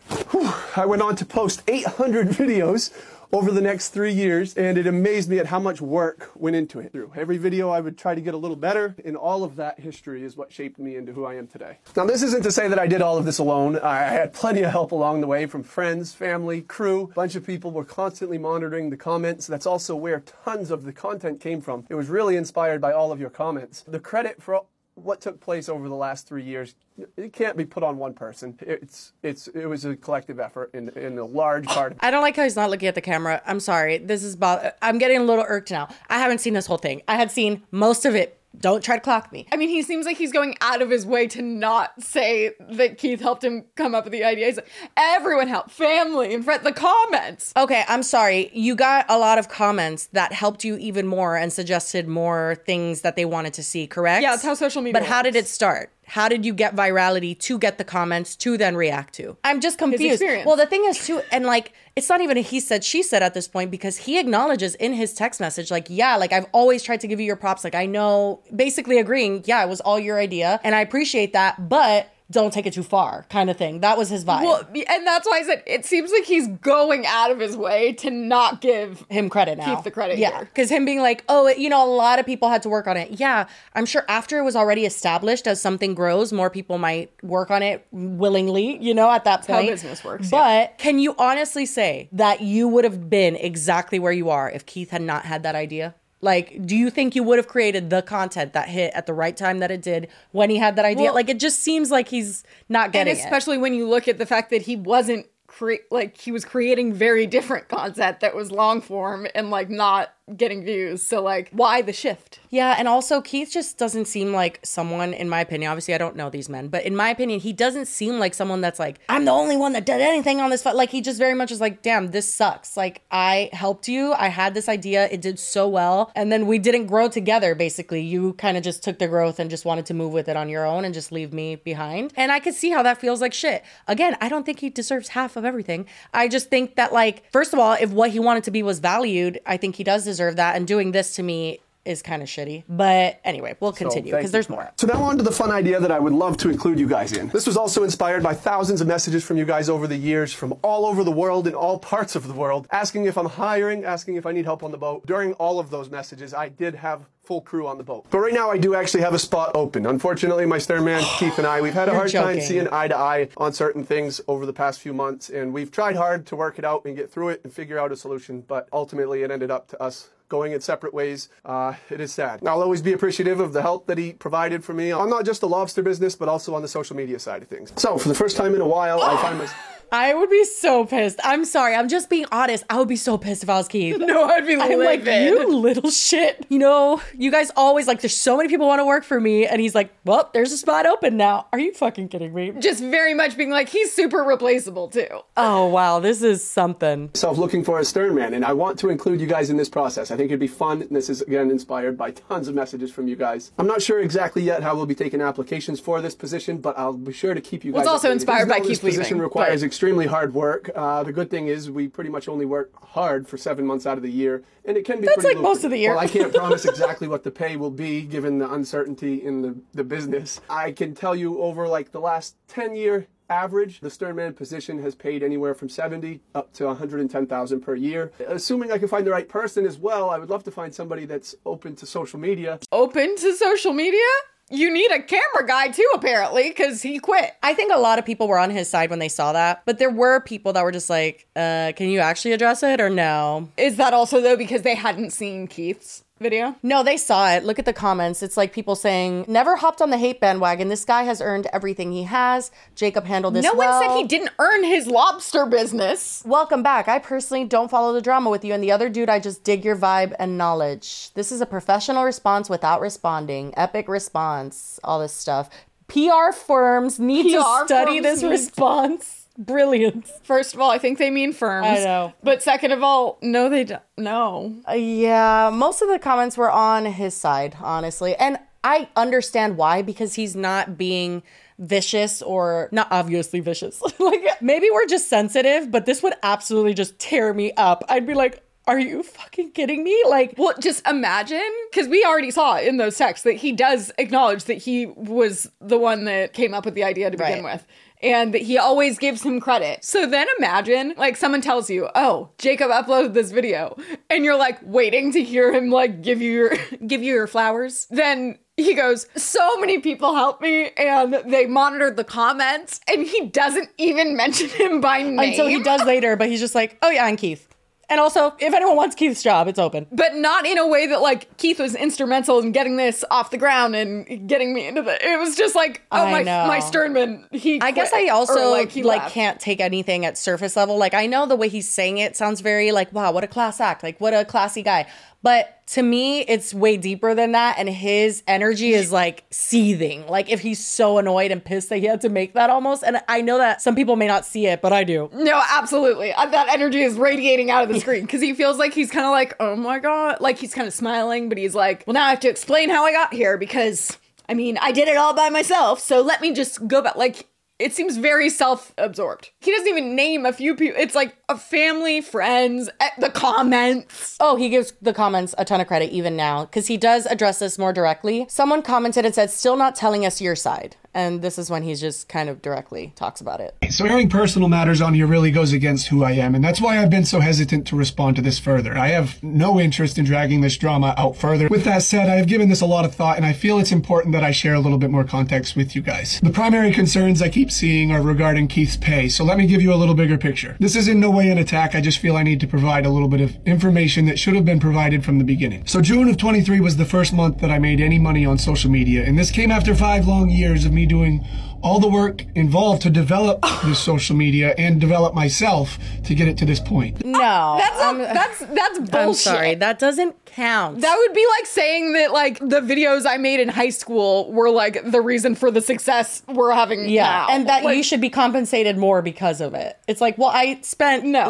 I went on to post 800 videos over the next 3 years, and it amazed me at how much work went into it. Through every video, I would try to get a little better, and all of that history is what shaped me into who I am today. Now, this isn't to say that I did all of this alone. I had plenty of help along the way from friends, family, crew. A bunch of people were constantly monitoring the comments. That's also where tons of the content came from. It was really inspired by all of your comments. The credit for what took place over the last 3 years, it can't be put on one person. It was a collective effort in a large part. I don't like how he's not looking at the camera. I'm sorry. This is I'm getting a little irked now. I haven't seen this whole thing. I had seen most of it. Don't try to clock me. I mean, he seems like he's going out of his way to not say that Keith helped him come up with the idea. He's like, everyone helped, family and friends, the comments. Okay, I'm sorry. You got a lot of comments that helped you even more and suggested more things that they wanted to see, correct? Yeah, that's how social media But how did it start? How did you get virality to get the comments to then react to? I'm just confused. Well, the thing is too, and like, it's not even a he said, she said at this point, because he acknowledges in his text message, like, yeah, like I've always tried to give you your props. Like I know, basically agreeing, yeah, it was all your idea. And I appreciate that, but don't take it too far kind of thing. That was his vibe. Well, and that's why I said it seems like he's going out of his way to not give him credit now. Keep the credit here. Because him being like, oh, you know, a lot of people had to work on it. Yeah, I'm sure after it was already established, as something grows, more people might work on it willingly, you know, at that point. That's how business works. But can you honestly say that you would have been exactly where you are if Keith had not had that idea? Like, do you think you would have created the content that hit at the right time that it did when he had that idea? Well, like, it just seems like he's not getting it. And especially when you look at the fact that he wasn't, he was creating very different content that was long form and, like, not getting views. So, like, why the shift? Yeah, and also Keith just doesn't seem like someone, in my opinion, obviously I don't know these men, but in my opinion, he doesn't seem like someone that's like, I'm the only one that did anything on this. Like, he just very much is like, damn, this sucks. Like, I helped you. I had this idea. It did so well. And then we didn't grow together, basically. You kind of just took the growth and just wanted to move with it on your own and just leave me behind. And I could see how that feels like shit. Again, I don't think he deserves half of everything. I just think that, like, first of all, if what he wanted to be was valued, I think he does deserve that. And doing this to me is kind of shitty. But anyway, we'll continue because there's more. So now on to the fun idea that I would love to include you guys in. This was also inspired by thousands of messages from you guys over the years from all over the world, in all parts of the world, asking if I'm hiring, asking if I need help on the boat. During all of those messages, I did have full crew on the boat. But right now I do actually have a spot open. Unfortunately, my sternman, Keith, and I, we've had a hard time seeing eye to eye on certain things over the past few months, and we've tried hard to work it out and get through it and figure out a solution, but ultimately it ended up to us going in separate ways. It is sad. I'll always be appreciative of the help that he provided for me on not just the lobster business, but also on the social media side of things. So for the first time in a while, I find myself... I would be so pissed. I'm sorry. I'm just being honest. I would be so pissed if I was Keith. No, I'd be livid. Like, you little shit. You know, you guys always like, there's so many people want to work for me. And he's like, well, there's a spot open now. Are you fucking kidding me? Just very much being like, he's super replaceable too. Oh, wow. This is something. Looking for a sternman, and I want to include you guys in this process. I think it'd be fun, and this is, again, inspired by tons of messages from you guys. I'm not sure exactly yet how we'll be taking applications for this position, but I'll be sure to keep you guys It's also updated. inspired by Keith This position requires extremely hard work. The good thing is we pretty much only work hard for 7 months out of the year, and it can be pretty lucrative. Most of the year. Well, I can't promise exactly what the pay will be given the uncertainty in the business. I can tell you over like the last 10-year average, the sternman position has paid anywhere from $70,000 up to $110,000 per year. Assuming I can find the right person as well, I would love to find somebody that's open to social media. Open to social media? You need a camera guy too, apparently, because he quit. I think a lot of people were on his side when they saw that, but there were people that were just like, can you actually address it or no? Is that also, though, because they hadn't seen Keith's video? No, they saw it. Look at the comments. It's like people saying, never hopped on the hate bandwagon. This guy has earned everything he has. Jacob handled this well. No one said he didn't earn his lobster business. Welcome back. I personally don't follow the drama with you, and the other dude, I just dig your vibe and knowledge. This is a professional response without responding. Epic response. All this stuff. PR firms need to study this response. Brilliant. First of all, I think they mean firms. I know. But second of all, no, they don't. No. Yeah, most of the comments were on his side, honestly. And I understand why, because he's not being vicious or not obviously vicious. Like, maybe we're just sensitive, but this would absolutely just tear me up. I'd be like, are you fucking kidding me? Like, well, just imagine, because we already saw in those texts that he does acknowledge that he was the one that came up with the idea to begin with. And that he always gives him credit. So then imagine, like, someone tells you, oh, Jacob uploaded this video, and you're like waiting to hear him like give you your flowers. Then he goes, so many people helped me, and they monitored the comments, and he doesn't even mention him by name. Until he does later, but he's just like, oh yeah, I'm Keith. And also, if anyone wants Keith's job, it's open. But not in a way that, like, Keith was instrumental in getting this off the ground and getting me into the... It was just like, oh, my sternman, he quit. I guess I also, left. can't take anything at surface level. Like, I know the way he's saying it sounds very, like, wow, what a class act. Like, what a classy guy. But to me, it's way deeper than that. And his energy is like seething. Like if he's so annoyed and pissed that he had to make that almost. And I know that some people may not see it, but I do. No, absolutely. That energy is radiating out of the screen because he feels like he's kind of like, oh my God. Like he's kind of smiling, but he's like, well, now I have to explain how I got here because I mean, I did it all by myself. So let me just go back. Like, it seems very self-absorbed. He doesn't even name a few people. It's like a family, friends, the comments. Oh, he gives the comments a ton of credit even now because he does address this more directly. Someone commented and said, still not telling us your side. And this is when he's just kind of directly talks about it. So airing personal matters on here really goes against who I am. And that's why I've been so hesitant to respond to this further. I have no interest in dragging this drama out further. With that said, I have given this a lot of thought and I feel it's important that I share a little bit more context with you guys. The primary concerns I keep seeing are regarding Keith's pay. So let me give you a little bigger picture. This is in no way an attack. I just feel I need to provide a little bit of information that should have been provided from the beginning. So June of 23 was the first month that I made any money on social media. And this came after 5 long years of me doing all the work involved to develop this social media and develop myself to get it to this point. No. That's bullshit. I'm sorry. That doesn't count. That would be like saying that like the videos I made in high school were like the reason for the success we're having now. And that like, you should be compensated more because of it. It's like, well, I spent like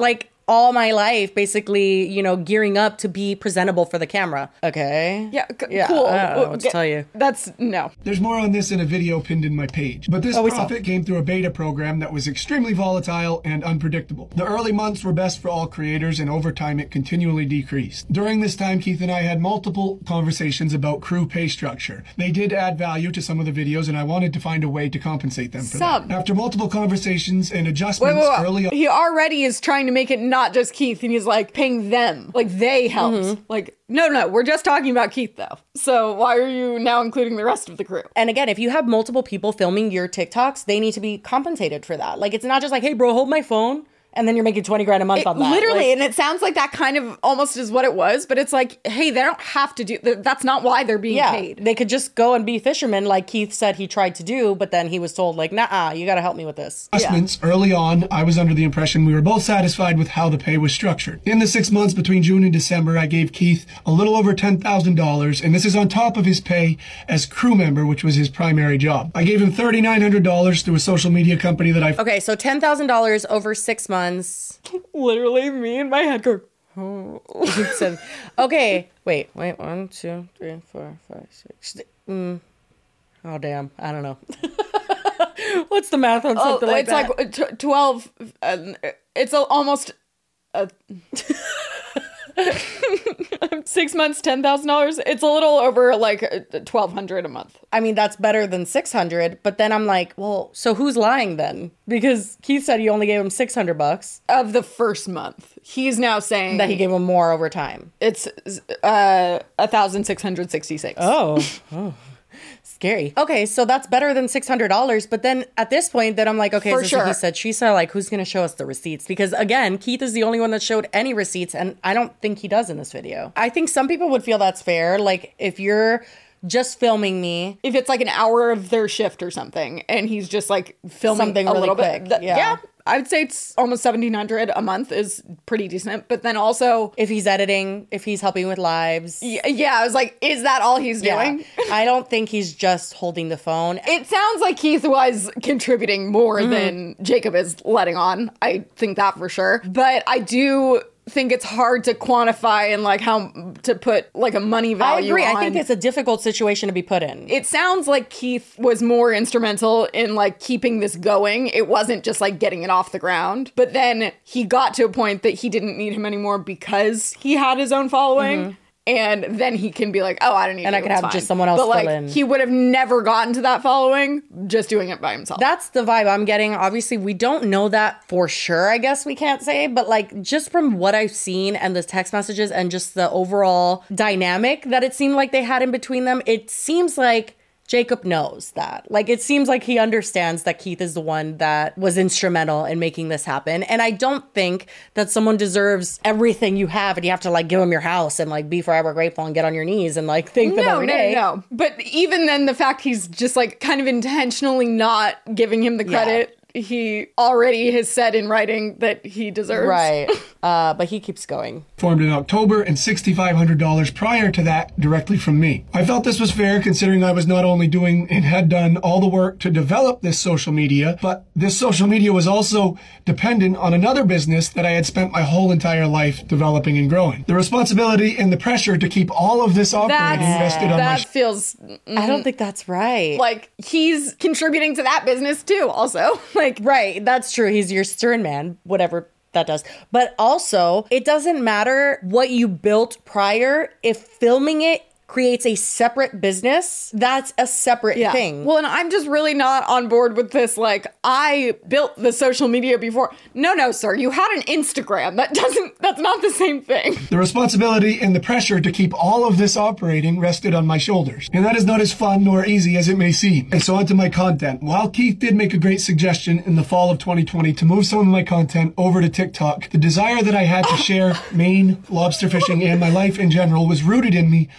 all my life basically, you know, gearing up to be presentable for the camera. Okay. Yeah, Yeah, cool. I don't know what to tell you. That's no. There's more on this in a video pinned in my page. But this we saw. profit came through a beta program that was extremely volatile and unpredictable. The early months were best for all creators, and over time it continually decreased. During this time, Keith and I had multiple conversations about crew pay structure. They did add value to some of the videos, and I wanted to find a way to compensate them for Some. that. After multiple conversations and adjustments early on, He already is trying to make it not just Keith, and he's like paying them. Like they helped. Like, no, we're just talking about Keith though. So why are you now including the rest of the crew? And again, if you have multiple people filming your TikToks, they need to be compensated for that. Like, it's not just like, hey, bro, hold my phone. And then you're making 20 grand a month on that. Literally, Like, and it sounds like that kind of almost is what it was, but it's like, hey, they don't have to do, that's not why they're being paid. they could just go and be fishermen like Keith said he tried to do, but then he was told like, nah, you got to help me with this. adjustments early on, I was under the impression we were both satisfied with how the pay was structured. In the 6 months between June and December, I gave Keith a little over $10,000, and this is on top of his pay as crew member, which was his primary job. I gave him $3,900 through a social media company that I Okay, so $10,000 over 6 months. Literally, me in my head go, So, okay, wait, 1, 2, 3, 4, 5, 6. Oh damn, I don't know. What's the math on something like that? it's like 12, it's almost 6 months, $10,000. It's a little over like $1,200 a month. I mean, that's better than 600, but then I'm like, well, so who's lying then? Because Keith said you only gave him $600 Of the first month. He's now saying that he gave him more over time. it's 1,666. Oh, scary. Okay, so that's better than $600. But then at this point, then I'm like, okay, For so sure. he said, she said, like, who's going to show us the receipts? Because again, Keith is the only one that showed any receipts, and I don't think he does in this video. I think some people would feel that's fair. Like, if you're just filming me, If it's like an hour of their shift or something, and he's just like filming Something a really little quick, bit. yeah. I'd say it's almost $1,700 a month is pretty decent. But then also, if he's editing, if he's helping with lives. yeah, I was like, is that all he's doing? I don't think he's just holding the phone. It sounds like Keith was contributing more Mm-hmm. than Jacob is letting on. I think that for sure. But I do think it's hard to quantify and like how to put like a money I value agree. on. I think it's a difficult situation to be put in. It sounds like Keith was more instrumental in like keeping this going. It wasn't just like getting it off the ground. But then he got to a point that he didn't need him anymore because he had his own following. And then he can be like, oh, I don't need And you. I can it's have just fine. someone else But like, fill in. he would have never gotten to that following just doing it by himself. That's the vibe I'm getting. Obviously, we don't know that for sure, I guess we can't say, but like just from what I've seen and the text messages and just the overall dynamic that it seemed like they had in between them, it seems like Jacob knows that. Like, it seems like he understands that Keith is the one that was instrumental in making this happen. And I don't think that someone deserves everything you have and you have to like give them your house and like be forever grateful and get on your knees and like thank them every day. No. But even then, the fact he's just like kind of intentionally not giving him the credit he already has said in writing that he deserves. Right. But he keeps going. formed in October and $6,500 prior to that directly from me. I felt this was fair considering I was not only doing and had done all the work to develop this social media, but this social media was also dependent on another business that I had spent my whole entire life developing and growing. The responsibility and the pressure to keep all of this operating rested on my That feels I don't think that's right. like he's contributing to that business too, also. Like, Right, that's true. He's your stern man, whatever that does. But also, it doesn't matter what you built prior. If filming it creates a separate business, that's a separate thing. Well, and I'm just really not on board with this. Like, I built the social media before. No, sir. You had an Instagram. That's not the same thing. The responsibility and the pressure to keep all of this operating rested on my shoulders. And that is not as fun nor easy as it may seem. And so onto my content. While Keith did make a great suggestion in the fall of 2020 to move some of my content over to TikTok, the desire that I had to share Maine, lobster fishing, and my life in general was rooted in me. No,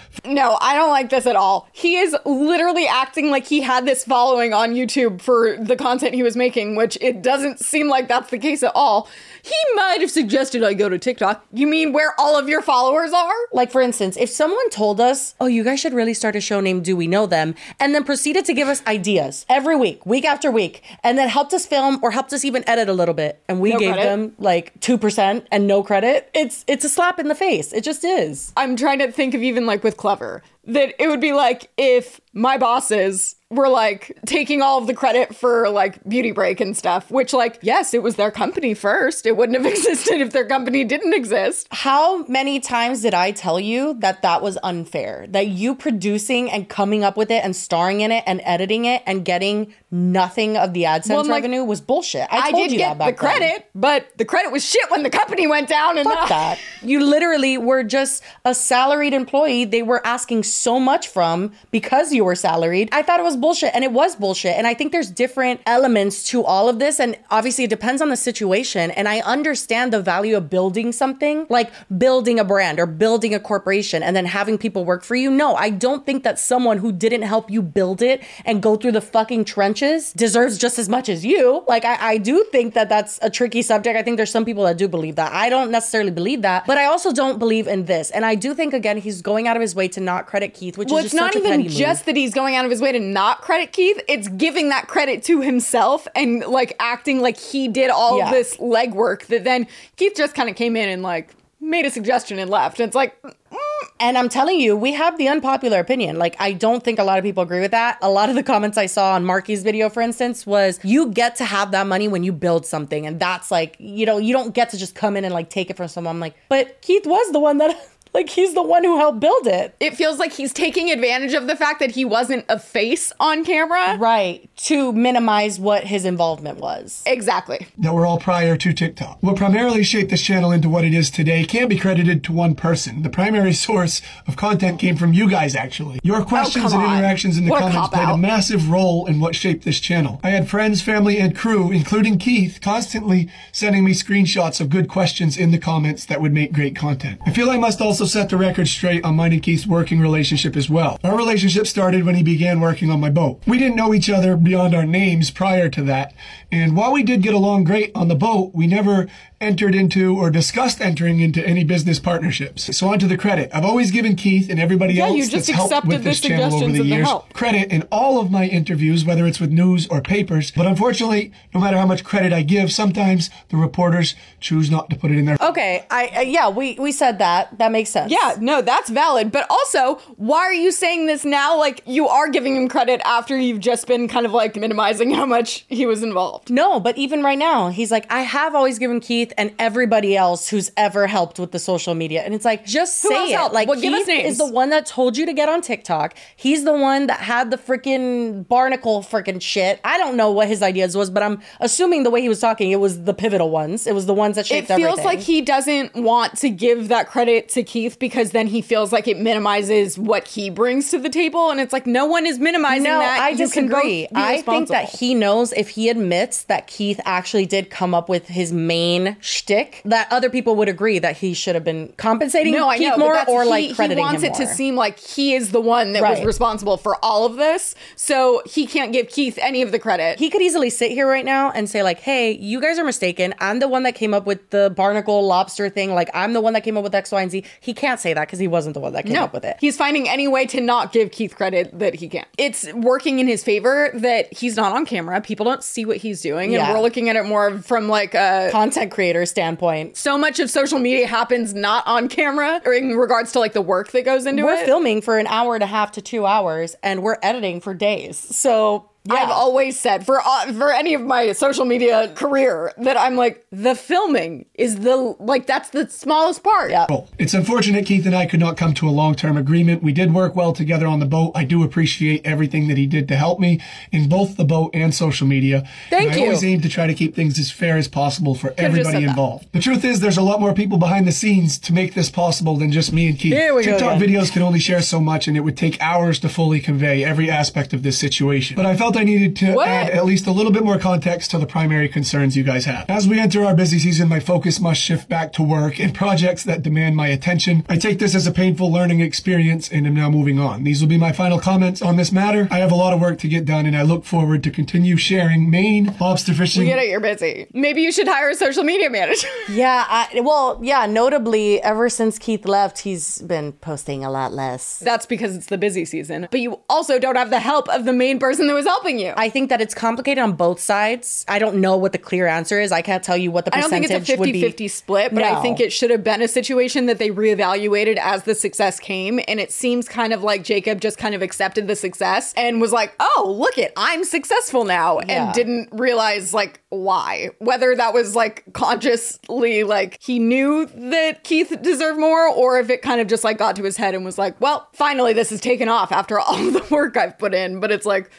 No, I don't like this at all. He is literally acting like he had this following on YouTube for the content he was making, which it doesn't seem like that's the case at all. He might have suggested I go to TikTok. You mean where all of your followers are? Like, for instance, if someone told us, oh, you guys should really start a show named Do We Know Them, and then proceeded to give us ideas every week after week, and then helped us film or helped us even edit a little bit, and we gave them like 2% and no credit, it's a slap in the face. It just is. I'm trying to think of even like with Clever, that it would be like if my bosses were like taking all of the credit for like Beauty Break and stuff, which like, yes, it was their company first. It wouldn't have existed if their company didn't exist. How many times did I tell you that that was unfair? That you producing and coming up with it and starring in it and editing it and getting nothing of the AdSense revenue was bullshit. I told did you get that back the credit, but the credit was shit when the company went down. And fuck that. You literally were just a salaried employee they were asking so much from because you were salaried. I thought it was bullshit, and it was bullshit. And I think there's different elements to all of this, and obviously it depends on the situation. And I understand the value of building something, like building a brand or building a corporation and then having people work for you. No, I don't think that someone who didn't help you build it and go through the fucking trenches deserves just as much as you. Like, I do think that that's a tricky subject. I think there's some people that do believe that. I don't necessarily believe that, but I also don't believe in this. And I do think, again, he's going out of his way to not credit Keith, which is just such a petty move. Well, it's not even just that he's going out of his way to not credit Keith. It's giving that credit to himself and like acting like he did all of this legwork that then Keith just kind of came in and like made a suggestion and left. And it's like... And I'm telling you, we have the unpopular opinion. Like, I don't think a lot of people agree with that. A lot of the comments I saw on Marky's video, for instance, was you get to have that money when you build something. And that's like, you know, you don't get to just come in and like take it from someone. I'm like, but Keith was the one that... Like, he's the one who helped build it. It feels like he's taking advantage of the fact that he wasn't a face on camera. Right. To minimize what his involvement was. Exactly. That were all prior to TikTok. What primarily shaped this channel into what it is today can't be credited to one person. The primary source of content came from you guys, actually. Your questions and interactions in the comments played a massive role in what shaped this channel. I had friends, family, and crew, including Keith, constantly sending me screenshots of good questions in the comments that would make great content. I feel I must also set the record straight on mine and Keith's working relationship as well. Our relationship started when he began working on my boat. We didn't know each other beyond our names prior to that, and while we did get along great on the boat, we never entered into or discussed entering into any business partnerships. So on to the credit. I've always given Keith and everybody else that's helped with this channel over the years credit in all of my interviews, whether it's with news or papers. But unfortunately, no matter how much credit I give, sometimes the reporters choose not to put it in there. Okay, we said that. That makes sense. Yeah, no, that's valid. But also, why are you saying this now? Like, you are giving him credit after you've just been kind of like minimizing how much he was involved. No, but even right now, he's like, I have always given Keith and everybody else who's ever helped with the social media. And it's like, just say it. Like, Keith is the one that told you to get on TikTok. He's the one that had the freaking barnacle freaking shit. I don't know what his ideas was, but I'm assuming the way he was talking, it was the pivotal ones. It was the ones that shaped everything. It feels like he doesn't want to give that credit to Keith because then he feels like it minimizes what he brings to the table. And it's like, no one is minimizing that. I disagree. I think that he knows if he admits that Keith actually did come up with his main shtick, that other people would agree that he should have been compensating Keith more or like crediting him more. He wants it to seem like he is the one that was responsible for all of this, so he can't give Keith any of the credit. He could easily sit here right now and say like, hey, you guys are mistaken. I'm the one that came up with the barnacle lobster thing. Like, I'm the one that came up with X, Y, and Z. He can't say that because he wasn't the one that came up with it. He's finding any way to not give Keith credit that he can. It's working in his favor that he's not on camera. People don't see what he's doing, and we're looking at it more from like a content creator standpoint. So much of social media happens not on camera, or in regards to like the work that goes into it. We're filming for an hour and a half to 2 hours, and we're editing for days. So yeah. I've always said for any of my social media career that I'm like, the filming is that's the smallest part. Yeah. It's unfortunate Keith and I could not come to a long-term agreement. We did work well together on the boat. I do appreciate everything that he did to help me in both the boat and social media. Thank you. I always aim to try to keep things as fair as possible for everybody involved. The truth is there's a lot more people behind the scenes to make this possible than just me and Keith. TikTok videos can only share so much, and it would take hours to fully convey every aspect of this situation. But I felt felt I needed to add at least a little bit more context to the primary concerns you guys have. As we enter our busy season, my focus must shift back to work and projects that demand my attention. I take this as a painful learning experience and am now moving on. These will be my final comments on this matter. I have a lot of work to get done, and I look forward to continue sharing Maine lobster fishing. We get it, you're busy. Maybe you should hire a social media manager. Notably, ever since Keith left, he's been posting a lot less. That's because it's the busy season. But you also don't have the help of the main person that was helping you. I think that it's complicated on both sides. I don't know what the clear answer is. I can't tell you what the percentage would be. I don't think it's a 50-50 split, but I think it should have been a situation that they reevaluated as the success came. And it seems kind of like Jacob just kind of accepted the success and was like, oh, look it, I'm successful now. Yeah. And didn't realize like why. Whether that was like consciously like he knew that Keith deserved more, or if it kind of just like got to his head and was like, well, finally this is taken off after all the work I've put in. But it's like,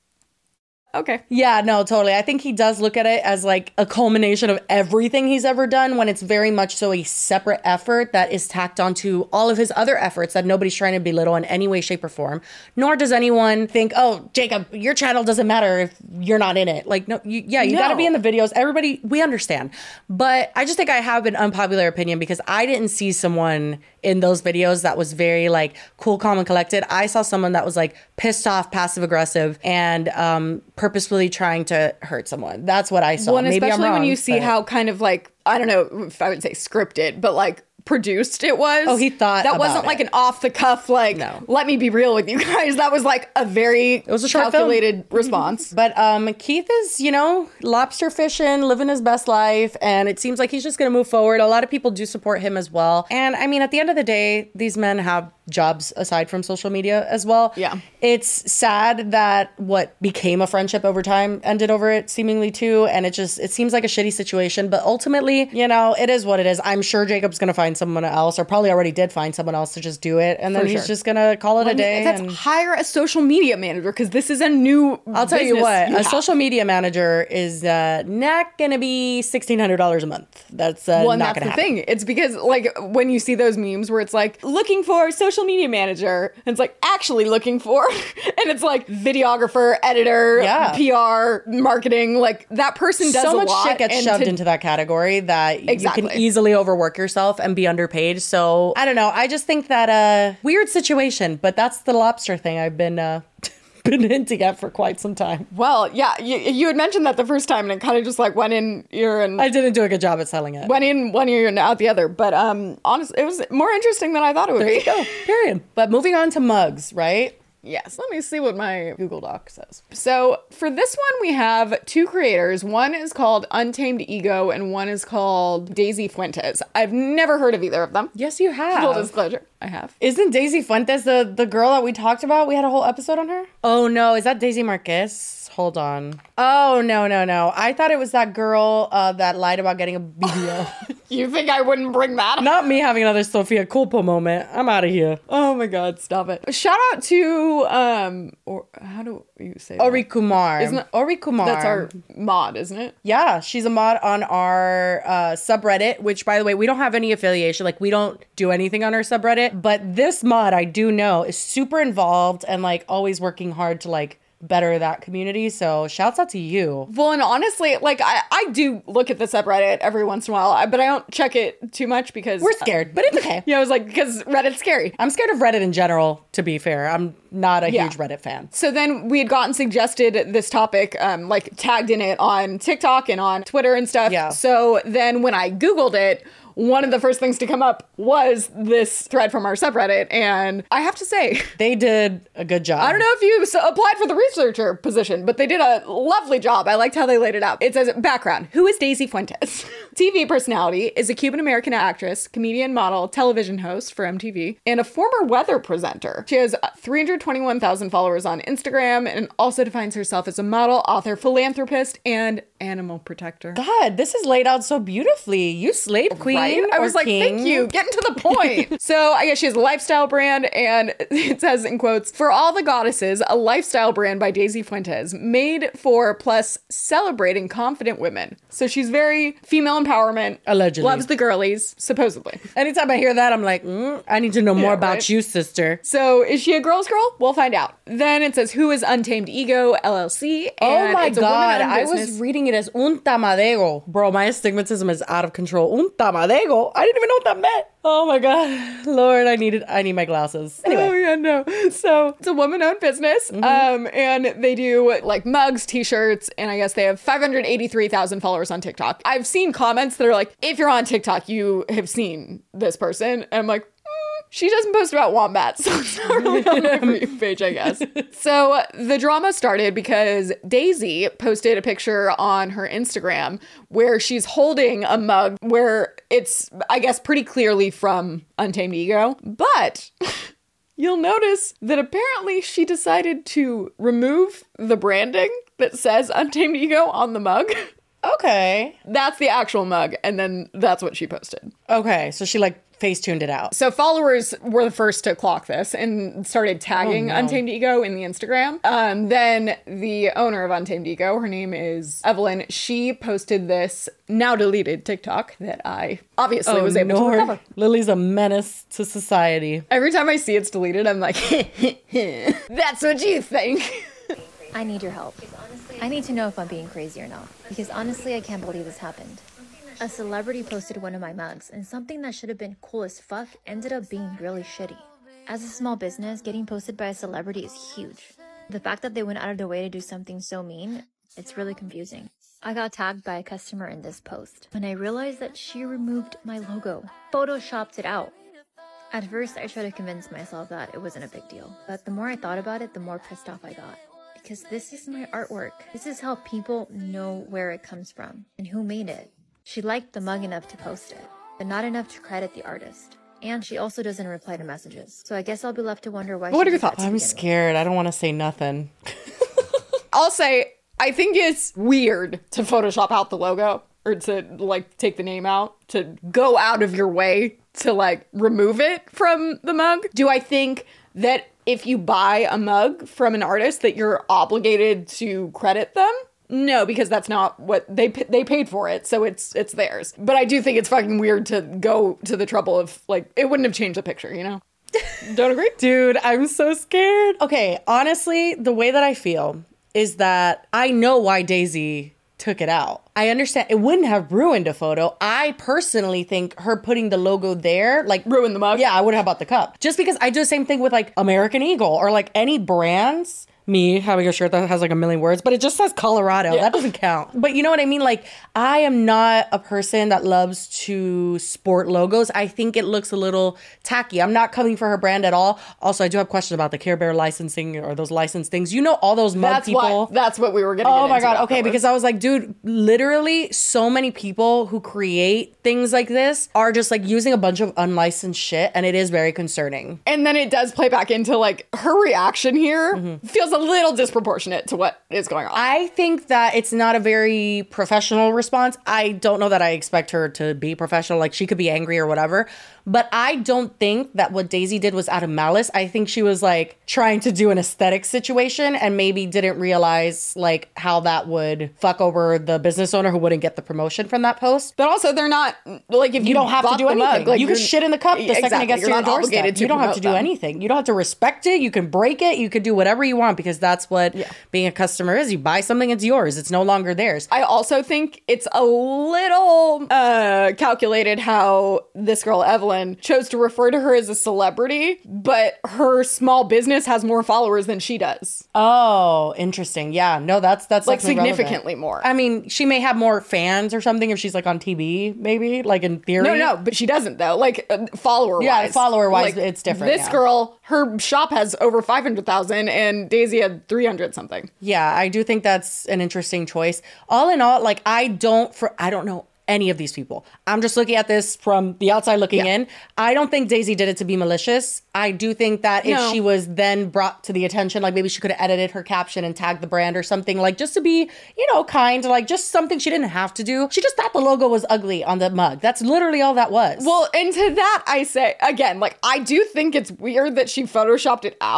okay. Yeah, no, totally. I think he does look at it as like a culmination of everything he's ever done, when it's very much so a separate effort that is tacked onto all of his other efforts that nobody's trying to belittle in any way, shape, or form. Nor does anyone think, oh, Jacob, your channel doesn't matter if you're not in it. Like, no, you got to be in the videos. Everybody, we understand. But I just think I have an unpopular opinion because I didn't see someone in those videos that was very like cool, calm, and collected. I saw someone that was like pissed off, passive aggressive, and purposefully trying to hurt someone. That's what I saw. Well, and maybe especially I'm wrong, when you see how kind of like, I don't know if I would say scripted, but like produced it was. Oh, he thought that wasn't about like it. an off the cuff, like, No. let me be real with you guys. That was like a very It was a short calculated response. But Keith is, lobster fishing, living his best life, and it seems like he's just going to move forward. A lot of people do support him as well. And I mean, at the end of the day, these men have jobs aside from social media as well. Yeah. It's sad that what became a friendship over time ended over it seemingly too. And it seems like a shitty situation. But ultimately, it is what it is. I'm sure Jacob's going to find someone else, or probably already did find someone else to just do it. And then he's just going to call it a day. Hire a social media manager, because this is a new I'll tell you what, a social media manager is not going to be $1,600 a month. That's not going to happen. That's the thing. It's because like when you see those memes where it's like looking for a social media manager, and it's like actually looking for, and it's like videographer, editor, PR, marketing, like that person does so a much lot. shit gets shoved into that category that you can easily overwork yourself and be underpaid. So I don't know. I just think that weird situation, but that's the lobster thing I've been hinting at for quite some time. Well, yeah, you had mentioned that the first time, and it kind of just like went in ear and I didn't do a good job at selling it. Went in one ear and out the other. But honestly, it was more interesting than I thought it would be. There you go. Period. But moving on to mugs, right? Yes, let me see what my Google Doc says. So for this one, we have two creators. One is called Untamed Ego, and one is called Daisy Fuentes. I've never heard of either of them. Yes, you have. Full disclosure, I have. Isn't Daisy Fuentes the girl that we talked about? We had a whole episode on her? Oh, no. Is that Daisy Marquez? Hold on. Oh, no. I thought it was that girl that lied about getting a BBL. You think I wouldn't bring that up? Not me having another Sofia Culpo moment. I'm out of here. Oh my God, stop it. Shout out to, or how do you say that? Ori Kumar. Isn't it? Ori Kumar. That's our mod, isn't it? Yeah, she's a mod on our subreddit, which, by the way, we don't have any affiliation. Like, we don't do anything on our subreddit. But this mod, I do know, is super involved and, like, always working hard to, like, better that community. So shouts out to you. Well, and honestly, like I do look at the subreddit every once in a while, but I don't check it too much because we're scared, but it's okay. Yeah, I was like, because Reddit's scary. I'm scared of Reddit in general, to be fair. I'm not a huge Reddit fan. So then we had gotten suggested this topic, like tagged in it on TikTok and on Twitter and stuff. Yeah. So then when I Googled it, one of the first things to come up was this thread from our subreddit. And I have to say, they did a good job. I don't know if you applied for the researcher position, but they did a lovely job. I liked how they laid it out. It says, background, who is Daisy Fuentes? TV personality, is a Cuban-American actress, comedian, model, television host for MTV, and a former weather presenter. She has 321,000 followers on Instagram and also defines herself as a model, author, philanthropist, and animal protector. God, this is laid out so beautifully. You slayed, queen. Right? I was like, king. thank you. Getting to the point. So I guess she has a lifestyle brand, and it says in quotes, for all the goddesses, a lifestyle brand by Daisy Fuentes, made for plus celebrating confident women. So she's very female empowerment empowerment. Allegedly. Loves the girlies, supposedly. Anytime I hear that, I'm like, I need to know more about right? you, sister. So is she a girl's girl? We'll find out. Then it says, who is Untamed Ego, LLC? Oh And my it's a God. woman-owned I business. was reading it as un tamadego. Bro, my astigmatism is out of control. Un tamadego? I didn't even know what that meant. Oh my God. Lord, I need my glasses. Anyway. Oh yeah, no. So it's a woman-owned business, and they do like mugs, t-shirts, and I guess they have 583,000 followers on TikTok. I've seen comments that are like, if you're on TikTok, you have seen this person. And I'm like, she doesn't post about wombats, so it's not really on my For You page, I guess. So the drama started because Daisy posted a picture on her Instagram where she's holding a mug where it's, I guess, pretty clearly from Untamed Ego. But you'll notice that apparently she decided to remove the branding that says Untamed Ego on the mug. Okay. That's the actual mug, and then that's what she posted. Okay. So she like face tuned it out. So followers were the first to clock this and started tagging Untamed Ego in the Instagram. Then the owner of Untamed Ego, her name is Evelyn, she posted this now deleted TikTok that I obviously was able to recover. Lily's a menace to society. Every time I see it's deleted, I'm like, that's what you think. I need your help. I need to know if I'm being crazy or not, because honestly, I can't believe this happened. A celebrity posted one of my mugs, and something that should have been cool as fuck ended up being really shitty. As a small business, getting posted by a celebrity is huge. The fact that they went out of their way to do something so mean, it's really confusing. I got tagged by a customer in this post, when I realized that she removed my logo, photoshopped it out. At first, I tried to convince myself that it wasn't a big deal, but the more I thought about it, the more pissed off I got. Because this is my artwork. This is how people know where it comes from and who made it. She liked the mug enough to post it, but not enough to credit the artist. And she also doesn't reply to messages. So I guess I'll be left to wonder why. What are your did that thoughts? to I'm begin with. scared. I don't want to say nothing. I'll say, I think it's weird to Photoshop out the logo or to like take the name out, to go out of your way to like remove it from the mug. Do I think that if you buy a mug from an artist that you're obligated to credit them? No, because that's not what they paid for it, so it's theirs. But I do think it's fucking weird to go to the trouble of like, it wouldn't have changed the picture, you know? Don't agree? Dude, I'm so scared. Okay, honestly, the way that I feel is that I know why Daisy took it out. I understand it wouldn't have ruined a photo. I personally think her putting the logo there, like, Ruin the mug? Yeah, I would have bought the cup. Just because I do the same thing with like American Eagle or like any brands. Me having a shirt that has like a million words, but it just says Colorado. Yeah. That doesn't count. But you know what I mean? Like, I am not a person that loves to sport logos. I think it looks a little tacky. I'm not coming for her brand at all. Also, I do have questions about the Care Bear licensing or those license things. You know, all those mug people. That's what we were gonna Oh get my into God. Okay, afterwards. because I was like, dude, literally so many people who create things like this are just like using a bunch of unlicensed shit, and it is very concerning. And then it does play back into like her reaction here feels a little disproportionate to what is going on. I think that it's not a very professional response. I don't know that I expect her to be professional. Like, she could be angry or whatever. But I don't think that what Daisy did was out of malice. I think she was like trying to do an aesthetic situation and maybe didn't realize like how that would fuck over the business owner who wouldn't get the promotion from that post. But also, they're not like, if You don't have to bought do the anything. mug, like, you can you're- shit in the cup the second Exactly. it gets You're to your not doorstep. obligated to You don't have to promote do them. anything. You don't have to respect it. You can break it. You could do whatever you want because that's what being a customer is. You buy something, it's yours. It's no longer theirs. I also think it's a little calculated how this girl, Evelyn, chose to refer to her as a celebrity, but her small business has more followers than she does. Oh, interesting. Yeah, no, that's Like, definitely relevant. significantly more. I mean, she may have more fans or something if she's like on TV, maybe, like in theory. No, but she doesn't though. Like, follower-wise. Yeah, follower-wise, it's different, This yeah. girl, her shop has over 500,000 and Daisy had 300 something. Yeah, I do think that's an interesting choice. All in all, like, I don't know any of these people. I'm just looking at this from the outside looking in. I don't think Daisy did it to be malicious. I do think that if she was then brought to the attention, like maybe she could have edited her caption and tagged the brand or something, like just to be, kind, like just something she didn't have to do. She just thought the logo was ugly on the mug. That's literally all that was. Well, and to that I say, again, like, I do think it's weird that she photoshopped it out,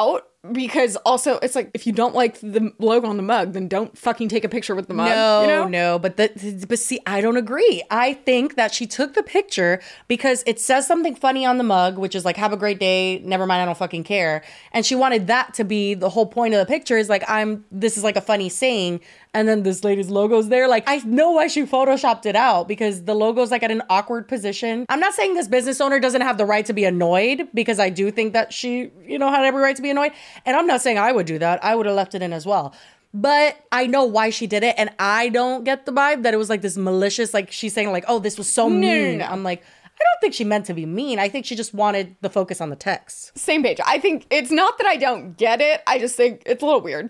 because also it's like, if you don't like the logo on the mug, then don't fucking take a picture with the mug. No, but see, I don't agree. I think that she took the picture because it says something funny on the mug, which is like, have a great day, never mind, I don't fucking care. And she wanted that to be the whole point of the picture, is like, this is like a funny saying. And then this lady's logo's there. Like, I know why she photoshopped it out, because the logo's like at an awkward position. I'm not saying this business owner doesn't have the right to be annoyed, because I do think that she, had every right to be annoyed. And I'm not saying I would do that. I would have left it in as well. But I know why she did it. And I don't get the vibe that it was like this malicious, like she's saying like, oh, this was so mean. No. I'm like, I don't think she meant to be mean. I think she just wanted the focus on the text. Same page. I think it's not that I don't get it. I just think it's a little weird.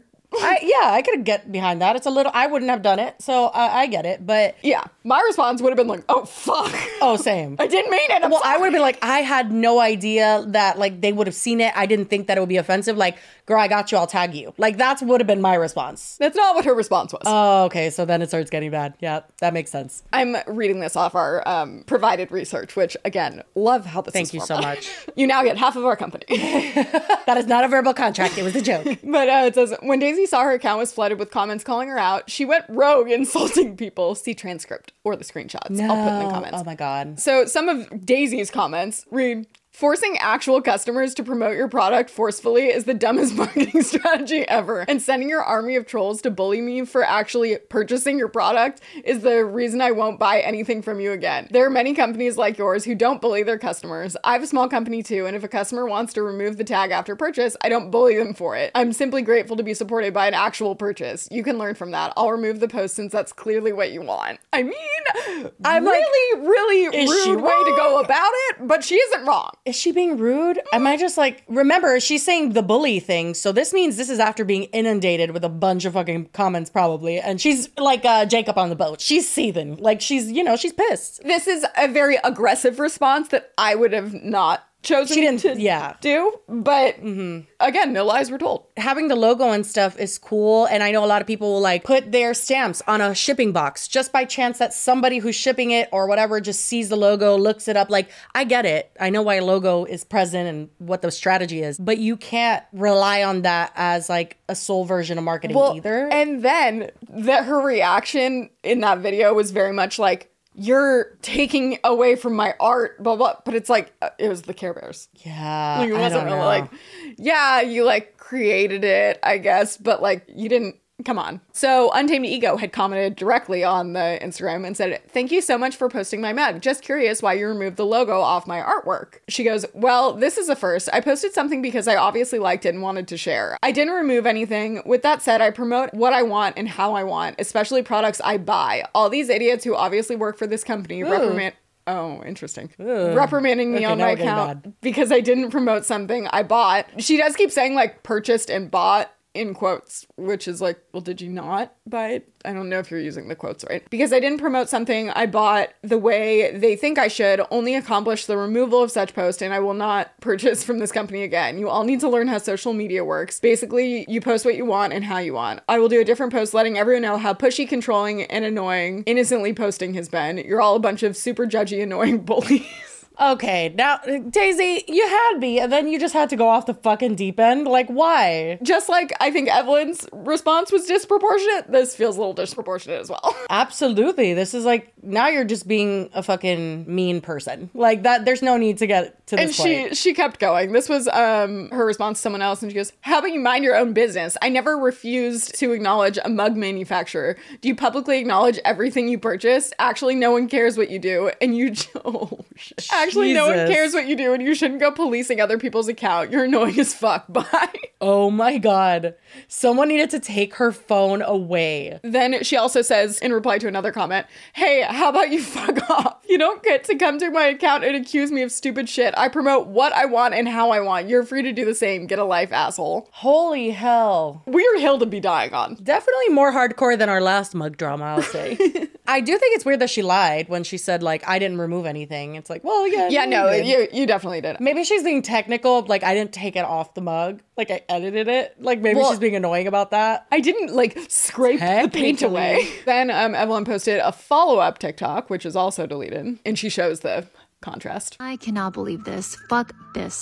I could get behind that. It's a little, I wouldn't have done it. So I get it. But yeah, my response would have been like, oh, fuck. Oh, same. I didn't mean it. I'm sorry. I would have been like, I had no idea that like they would have seen it. I didn't think that it would be offensive. Like, girl, I got you. I'll tag you. Like, that would have been my response. That's not what her response was. Oh, okay. So then it starts getting bad. Yeah, that makes sense. I'm reading this off our provided research, which again, love how this is Thank you so much. You now get half of our company. That is not a verbal contract. It was a joke. But it says, when Daisy saw her account was flooded with comments calling her out, she went rogue, insulting people. See transcript or the screenshots. No. I'll put in the comments. Oh my God. So some of Daisy's comments read, forcing actual customers to promote your product forcefully is the dumbest marketing strategy ever. And sending your army of trolls to bully me for actually purchasing your product is the reason I won't buy anything from you again. There are many companies like yours who don't bully their customers. I have a small company too, and if a customer wants to remove the tag after purchase, I don't bully them for it. I'm simply grateful to be supported by an actual purchase. You can learn from that. I'll remove the post since that's clearly what you want. I mean, I'm really rude way to go about it, but she isn't wrong. Is she being rude? Am I just like, remember, she's saying the bully thing. So this means this is after being inundated with a bunch of fucking comments probably. And she's like Jacob on the boat. She's seething. Like she's pissed. This is a very aggressive response that I would have not chosen to do. But again, no lies were told. Having the logo and stuff is cool. And I know a lot of people will like put their stamps on a shipping box just by chance that somebody who's shipping it or whatever just sees the logo, looks it up. Like, I get it. I know why a logo is present and what the strategy is, but you can't rely on that as like a sole version of marketing either. And then her reaction in that video was very much like, you're taking away from my art, blah, blah. But it's like, it was the Care Bears. Yeah. Like, it wasn't really like, yeah, you like created it, I guess, but like you didn't, come on. So Untamed Ego had commented directly on the Instagram and said, thank you so much for posting my mug. Just curious why you removed the logo off my artwork. She goes, well, this is a first. I posted something because I obviously liked it and wanted to share. I didn't remove anything. With that said, I promote what I want and how I want, especially products I buy. All these idiots who obviously work for this company reprimand. Oh, interesting. Reprimanding me on my account because I didn't promote something I bought. She does keep saying like purchased and bought in quotes, which is like, well, did you not buy it? I don't know if you're using the quotes right. Because I didn't promote something I bought the way they think I should, only accomplish the removal of such post, and I will not purchase from this company again. You all need to learn how social media works. Basically, you post what you want and how you want. I will do a different post letting everyone know how pushy, controlling, and annoying innocently posting has been. You're all a bunch of super judgy, annoying bullies. Okay, now, Daisy, you had me, and then you just had to go off the fucking deep end. Like, why? Just like I think Evelyn's response was disproportionate, this feels a little disproportionate as well. Absolutely. This is like, now you're just being a fucking mean person. Like, that, there's no need to get to this point. And she kept going. This was her response to someone else, and she goes, how about you mind your own business? I never refused to acknowledge a mug manufacturer. Do you publicly acknowledge everything you purchase? Actually, no one cares what you do, and you... Oh, shit. Actually, no one cares what you do, and you shouldn't go policing other people's account. You're annoying as fuck. Bye. Oh my God. Someone needed to take her phone away. Then she also says, in reply to another comment, hey, how about you fuck off? You don't get to come to my account and accuse me of stupid shit. I promote what I want and how I want. You're free to do the same. Get a life, asshole. Holy hell. Weird hill to be dying on. Definitely more hardcore than our last mug drama, I'll say. I do think it's weird that she lied when she said, like, I didn't remove anything. It's like, well, yeah. Yeah, no, you definitely did. Maybe she's being technical. Like, I didn't take it off the mug. Like, I edited it. Like, maybe she's being annoying about that. I didn't, like, scrape the paint away. Then Evelyn posted a follow-up TikTok, which is also deleted. And she shows the contrast. I cannot believe this. Fuck this.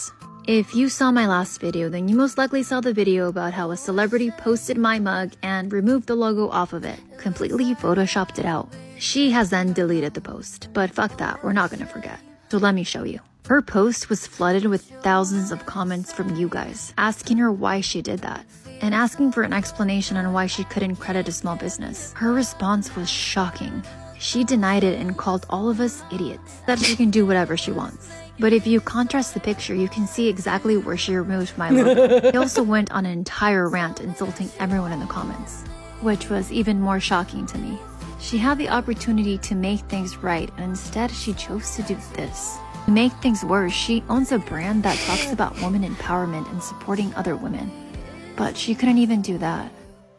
If you saw my last video, then you most likely saw the video about how a celebrity posted my mug and removed the logo off of it, completely photoshopped it out. She has then deleted the post, but fuck that, we're not gonna forget. So let me show you. Her post was flooded with thousands of comments from you guys, asking her why she did that, and asking for an explanation on why she couldn't credit a small business. Her response was shocking. She denied it and called all of us idiots, that she can do whatever she wants. But if you contrast the picture, you can see exactly where she removed my logo. She also went on an entire rant insulting everyone in the comments, which was even more shocking to me. She had the opportunity to make things right, and instead she chose to do this. To make things worse, she owns a brand that talks about women empowerment and supporting other women. But she couldn't even do that.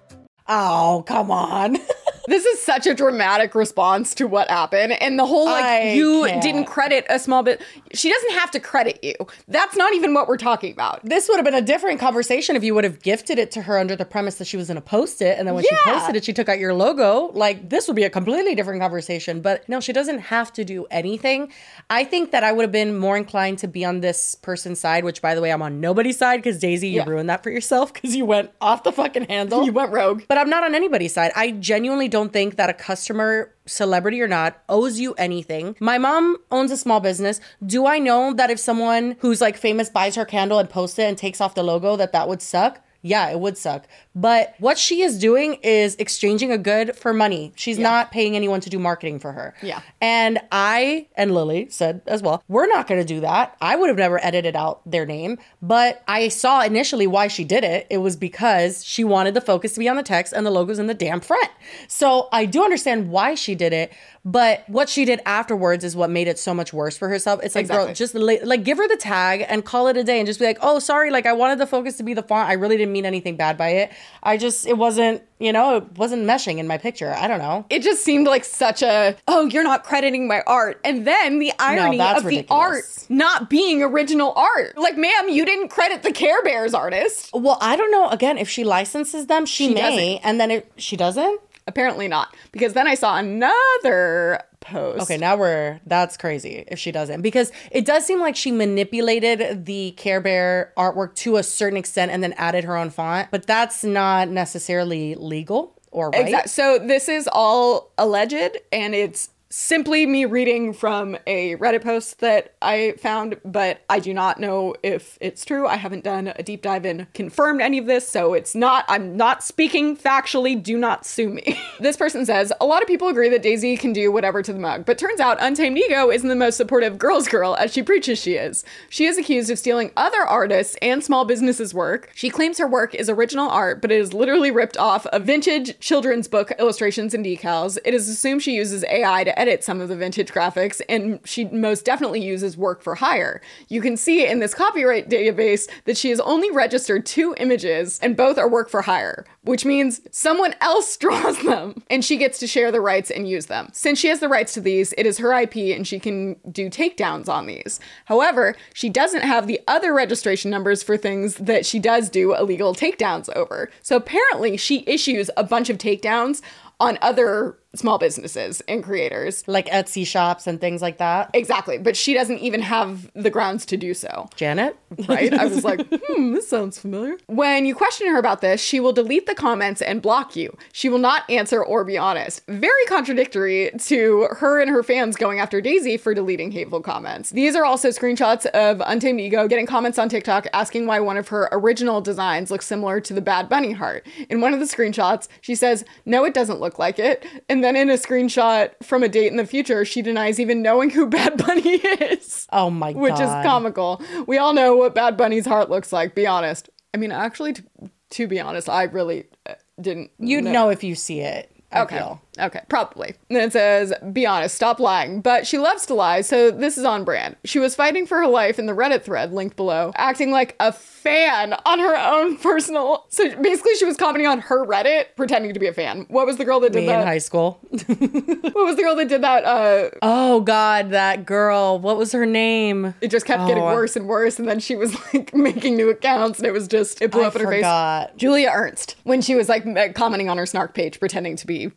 Oh, come on. This is such a dramatic response to what happened. And the whole, you didn't credit a small bit. She doesn't have to credit you. That's not even what we're talking about. This would have been a different conversation if you would have gifted it to her under the premise that she was going to post it. And then when she posted it, she took out your logo. Like, this would be a completely different conversation. But no, she doesn't have to do anything. I think that I would have been more inclined to be on this person's side, which, by the way, I'm on nobody's side because Daisy, you ruined that for yourself because you went off the fucking handle. You went rogue. But I'm not on anybody's side. I genuinely don't think that a customer, celebrity or not, owes you anything. My mom owns a small business. Do I know that if someone who's like famous buys her candle and posts it and takes off the logo, that would suck? Yeah, it would suck. But what she is doing is exchanging a good for money. She's not paying anyone to do marketing for her. Yeah. And I and Lily said as well, we're not going to do that. I would have never edited out their name. But I saw initially why she did it. It was because she wanted the focus to be on the text and the logos in the damn front. So I do understand why she did it. But what she did afterwards is what made it so much worse for herself. It's like, girl, just like give her the tag and call it a day and just be like, oh, sorry, like I wanted the focus to be the font. I really didn't mean anything bad by it. It wasn't, it wasn't meshing in my picture. I don't know. It just seemed like such a, oh, you're not crediting my art. And then the irony of ridiculous. The art not being original art. Like, ma'am, you didn't credit the Care Bears artist. Well, I don't know. Again, if she licenses them, she may. Doesn't. And then she doesn't? Apparently not, because then I saw another post. Okay, that's crazy if she doesn't, because it does seem like she manipulated the Care Bear artwork to a certain extent and then added her own font, but that's not necessarily legal or right. Exactly. So this is all alleged, and it's simply me reading from a Reddit post that I found, but I do not know if it's true. I haven't done a deep dive and confirmed any of this, so I'm not speaking factually. Do not sue me. This person says, a lot of people agree that Daisy can do whatever to the mug, but turns out Untamed Ego isn't the most supportive girl's girl as she preaches she is. She is accused of stealing other artists and small businesses' work. She claims her work is original art, but it is literally ripped off of vintage children's book illustrations and decals. It is assumed she uses AI to edit some of the vintage graphics, and she most definitely uses work for hire. You can see in this copyright database that she has only registered 2 images, and both are work for hire, which means someone else draws them, and she gets to share the rights and use them. Since she has the rights to these, it is her IP, and she can do takedowns on these. However, she doesn't have the other registration numbers for things that she does do illegal takedowns over. So apparently she issues a bunch of takedowns on other small businesses and creators. Like Etsy shops and things like that. Exactly. But she doesn't even have the grounds to do so. Janet? Right? I was like, this sounds familiar. When you question her about this, she will delete the comments and block you. She will not answer or be honest. Very contradictory to her and her fans going after Daisy for deleting hateful comments. These are also screenshots of Untamed Ego getting comments on TikTok asking why one of her original designs looks similar to the Bad Bunny heart. In one of the screenshots, she says, no, it doesn't look like it. And then in a screenshot from a date in the future, she denies even knowing who Bad Bunny is. Oh my God. Which is comical. We all know what Bad Bunny's heart looks like, be honest. I mean, actually, to be honest, I really didn't You'd know if you see it. Okay, probably. And then it says, be honest, stop lying. But she loves to lie, so this is on brand. She was fighting for her life in the Reddit thread linked below, acting like a fan on her own personal... So basically she was commenting on her Reddit, pretending to be a fan. What was the girl that did that? Me in high school. What was the girl that did that? Oh God, that girl. What was her name? It just kept getting worse and worse, and then she was like making new accounts, and it blew up in her face. Julia Ernst, when she was like commenting on her snark page, pretending to be not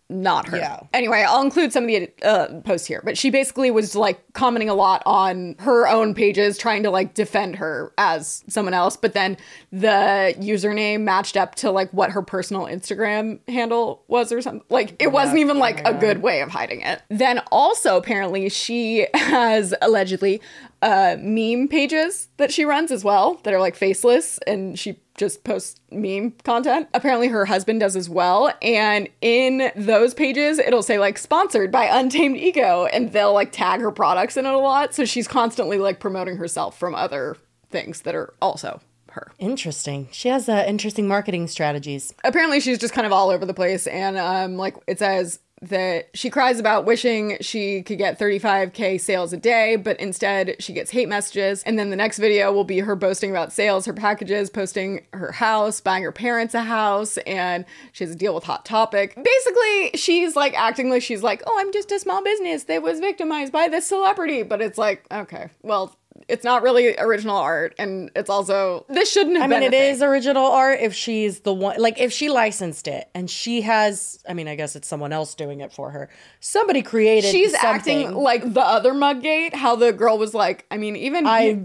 not her. Yeah. Anyway, I'll include some of the posts here, but she basically was like commenting a lot on her own pages, trying to like defend her as someone else. But then the username matched up to like what her personal Instagram handle was or something. Like it wasn't even like a good way of hiding it. Then also apparently she has allegedly meme pages that she runs as well that are like faceless, and she just posts meme content. Apparently her husband does as well. And in those pages, it'll say like sponsored by Untamed Ego, and they'll like tag her products in it a lot. So she's constantly like promoting herself from other things that are also her. Interesting. She has interesting marketing strategies. Apparently she's just kind of all over the place. And like it says that she cries about wishing she could get 35K sales a day, but instead she gets hate messages. And then the next video will be her boasting about sales, her packages, posting her house, buying her parents a house, and she has a deal with Hot Topic. Basically, she's like acting like she's like, oh, I'm just a small business that was victimized by this celebrity. But it's like, okay, well, it's not really original art, and it's also, this shouldn't have been it is original art if she's the one, like if she licensed it and she has, I mean, I guess it's someone else doing it for her. Somebody created She's something. acting like the other Muggate, how the girl was like, I mean, even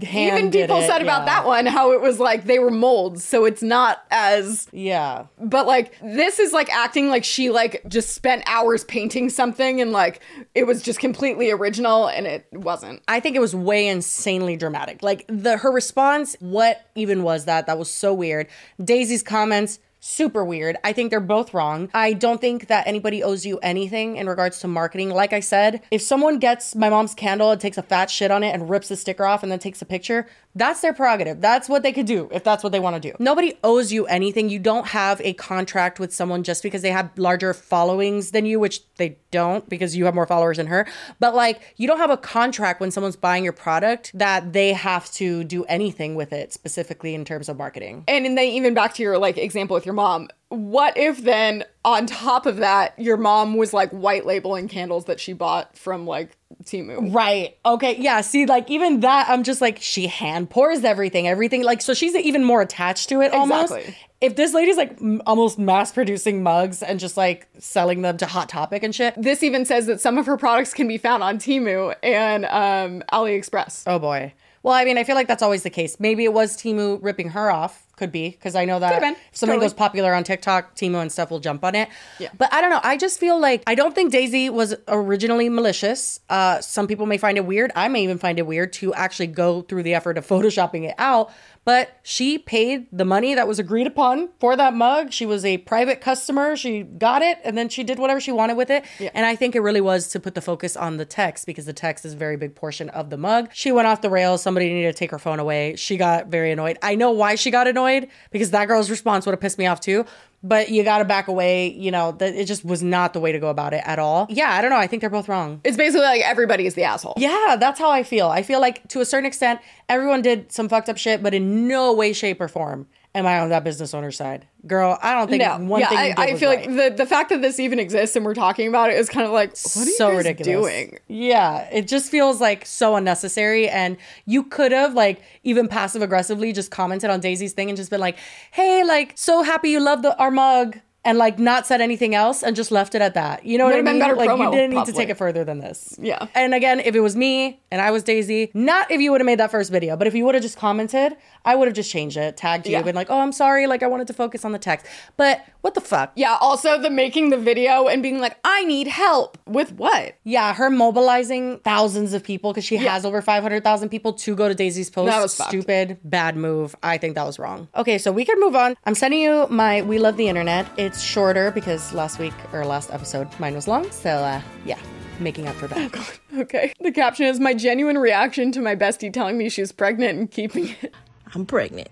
people said about that one, how it was like they were molds, so it's not as... Yeah. But like, this is like acting like she like just spent hours painting something and like it was just completely original, and it wasn't. I think it was way insanely dramatic. Like her response, what even was that? That was so weird. Daisy's comments, super weird. I think they're both wrong. I don't think that anybody owes you anything in regards to marketing. Like I said, if someone gets my mom's candle and takes a fat shit on it and rips the sticker off and then takes a picture, that's their prerogative. That's what they could do if that's what they want to do. Nobody owes you anything. You don't have a contract with someone just because they have larger followings than you, which they don't because you have more followers than her. But like, you don't have a contract when someone's buying your product that they have to do anything with it specifically in terms of marketing. And then even back to your like example with your mom, what if then on top of that, your mom was like white labeling candles that she bought from like Temu? Right. Okay. Yeah. See, like even that, I'm just like, she hand pours everything. Like, so she's even more attached to it almost. Exactly. If this lady's like almost mass producing mugs and just like selling them to Hot Topic and shit. This even says that some of her products can be found on Temu and AliExpress. Oh boy. Well, I mean, I feel like that's always the case. Maybe it was Temu ripping her off. Could be, because I know that if something goes popular on TikTok, Temu and stuff will jump on it. Yeah. But I don't know. I just feel like, I don't think Daisy was originally malicious. Some people may find it weird. I may even find it weird to actually go through the effort of photoshopping it out. But she paid the money that was agreed upon for that mug. She was a private customer. She got it, and then she did whatever she wanted with it. Yeah. And I think it really was to put the focus on the text, because the text is a very big portion of the mug. She went off the rails. Somebody needed to take her phone away. She got very annoyed. I know why she got annoyed, because that girl's response would have pissed me off too. But you got to back away. You know, that it just was not the way to go about it at all. Yeah, I don't know. I think they're both wrong. It's basically like everybody is the asshole. Yeah, that's how I feel. I feel like to a certain extent, everyone did some fucked up shit, but in no way, shape, or form am I on that business owner's side. Girl, I don't think one thing you did I feel right. like the fact that this even exists and we're talking about it is kind of like, what are you guys ridiculous. doing? Yeah, it just feels like so unnecessary. And you could have like even passive aggressively just commented on Daisy's thing and just been like, hey, like, so happy you love our mug. And like not said anything else and just left it at that. You know what I mean? Better like promo, you didn't need probably to take it further than this. Yeah. And again, if it was me and I was Daisy, not if you would have made that first video, but if you would have just commented, I would have just changed it, tagged you, been like, oh, I'm sorry. Like I wanted to focus on the text. But what the fuck? Yeah. Also the making the video and being like, I need help with what? Yeah. Her mobilizing thousands of people because she has over 500,000 people to go to Daisy's post. That was stupid, bad move. I think that was wrong. Okay. So we can move on. I'm sending you my We Love the Internet. It's shorter because last episode, mine was long. So yeah, making up for that. Oh, God. Okay. The caption is my genuine reaction to my bestie telling me she's pregnant and keeping it. I'm pregnant.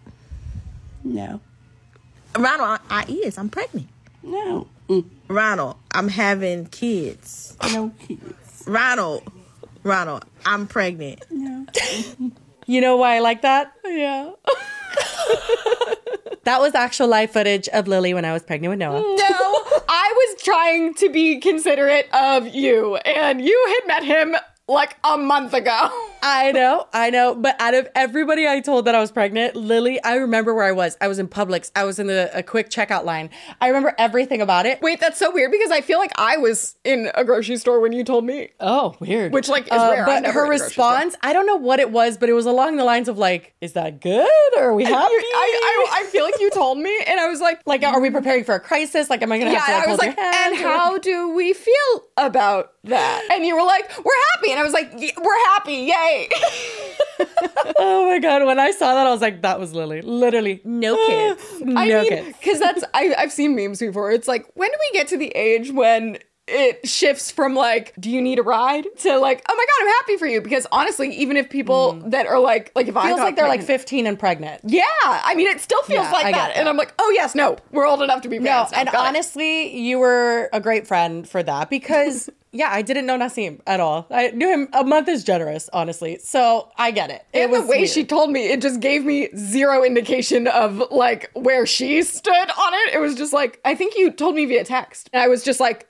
No. Ronald, I'm pregnant. No. Ronald, I'm having kids. No kids. Ronald, I'm pregnant. No. You know why I like that? Yeah. That was actual live footage of Lily when I was pregnant with Noah. No, I was trying to be considerate of you, and you had met him like a month ago. I know. But out of everybody I told that I was pregnant, Lily, I remember where I was. I was in Publix. I was in a quick checkout line. I remember everything about it. Wait, that's so weird because I feel like I was in a grocery store when you told me. Oh, weird. Which like is rare. But her response, I don't know what it was, but it was along the lines of like, is that good? Or are we happy? I feel like you told me and I was like, are we preparing for a crisis? Like, am I going to have to I was like, and how do we feel about that? And you were like, we're happy. And I was like, we're happy. Yay. Oh my God. When I saw that, I was like, that was Lily. Literally no kids. No kids. Because I've seen memes before. It's like, when do we get to the age when it shifts from like, do you need a ride to like, oh my God, I'm happy for you. Because honestly, even if people that are like if I feels got like they're pregnant, like 15 and pregnant. Yeah. I mean, it still feels like I that. get And I'm like, oh yes, no, we're old enough to be parents. No, and honestly, you were a great friend for that because yeah, I didn't know Nassim at all. I knew him. A month is generous, honestly. So I get it. It was the way weird. she told me, it just gave me zero indication of like where she stood on it. It was just like, I think you told me via text. And I was just like,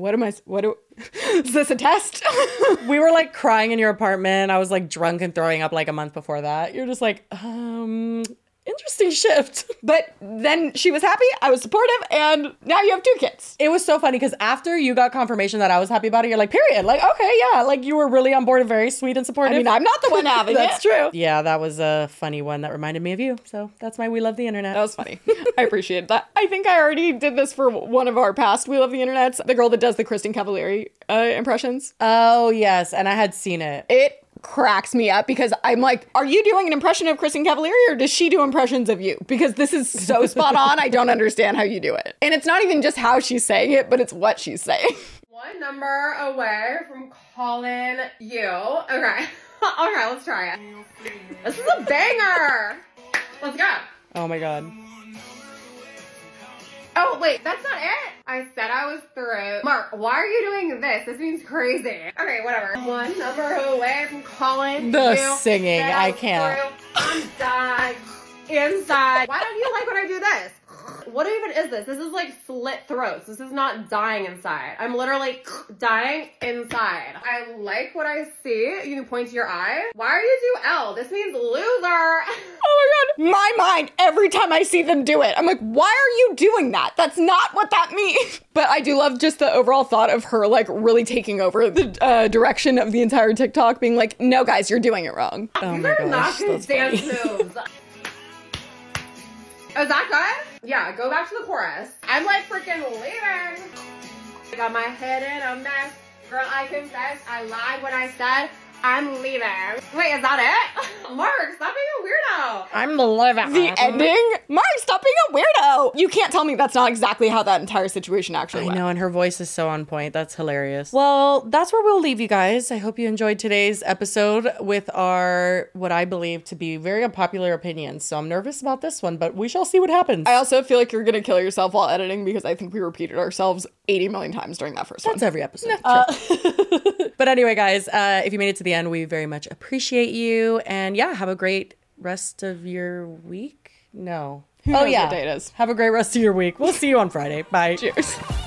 is this a test? We were like crying in your apartment. I was like drunk and throwing up like a month before that. You're just like, interesting shift. But then she was happy, I was supportive, and now you have 2 kids. It was so funny because after you got confirmation that I was happy about it, you're like, period. Like, okay, yeah. Like you were really on board and very sweet and supportive. I mean, I'm not the one having That's it. true. Yeah, that was a funny one that reminded me of you. So that's why we love the internet. That was funny. I appreciate that. I think I already did this for one of our past We Love the Internets. The girl that does the Kristen Cavallari impressions. Oh, yes. And I had seen it. It cracks me up because I'm like, are you doing an impression of Kristen Cavallari or does she do impressions of you? Because this is so spot on. I don't understand how you do it. And it's not even just how she's saying it, but it's what she's saying. One number away from calling you. Okay. Okay, let's try it. This is a banger. Let's go. Oh my God. Oh, wait, that's not it. I said I was through. Mark, why are you doing this? This means crazy. Okay, whatever. One number away from calling The you. singing, Said I was can't. through. I'm dying inside. Why don't you like when I do this? What even is this? This is like slit throats. This is not dying inside. I'm literally dying inside. I like what I see. You can point to your eye. Why are you do L? This means loser. Oh my God. My mind, every time I see them do it, I'm like, why are you doing that? That's not what that means. But I do love just the overall thought of her like really taking over the direction of the entire TikTok, being like, no guys, you're doing it wrong. Oh These my are gosh, not good that's dance funny. moves. Is that good? Yeah, go back to the chorus. I'm like freaking leaving. I got my head in a mess. Girl, I confess, I lied when I said I'm leaving. Wait, is that it? Mark, stop being a weirdo. I'm the liver. The ending? Mark, stop being a weirdo. You can't tell me that's not exactly how that entire situation actually I went. know, and her voice is so on point. That's hilarious. Well, that's where we'll leave you guys. I hope you enjoyed today's episode with our, what I believe to be very unpopular opinions. So I'm nervous about this one, but we shall see what happens. I also feel like you're going to kill yourself while editing because I think we repeated ourselves 80 million times during that first one. That's every episode. But anyway, guys, if you made it to the end, we very much appreciate you. And yeah, have a great rest of your week. No. Who knows what day it is? Have a great rest of your week. We'll see you on Friday. Bye. Cheers.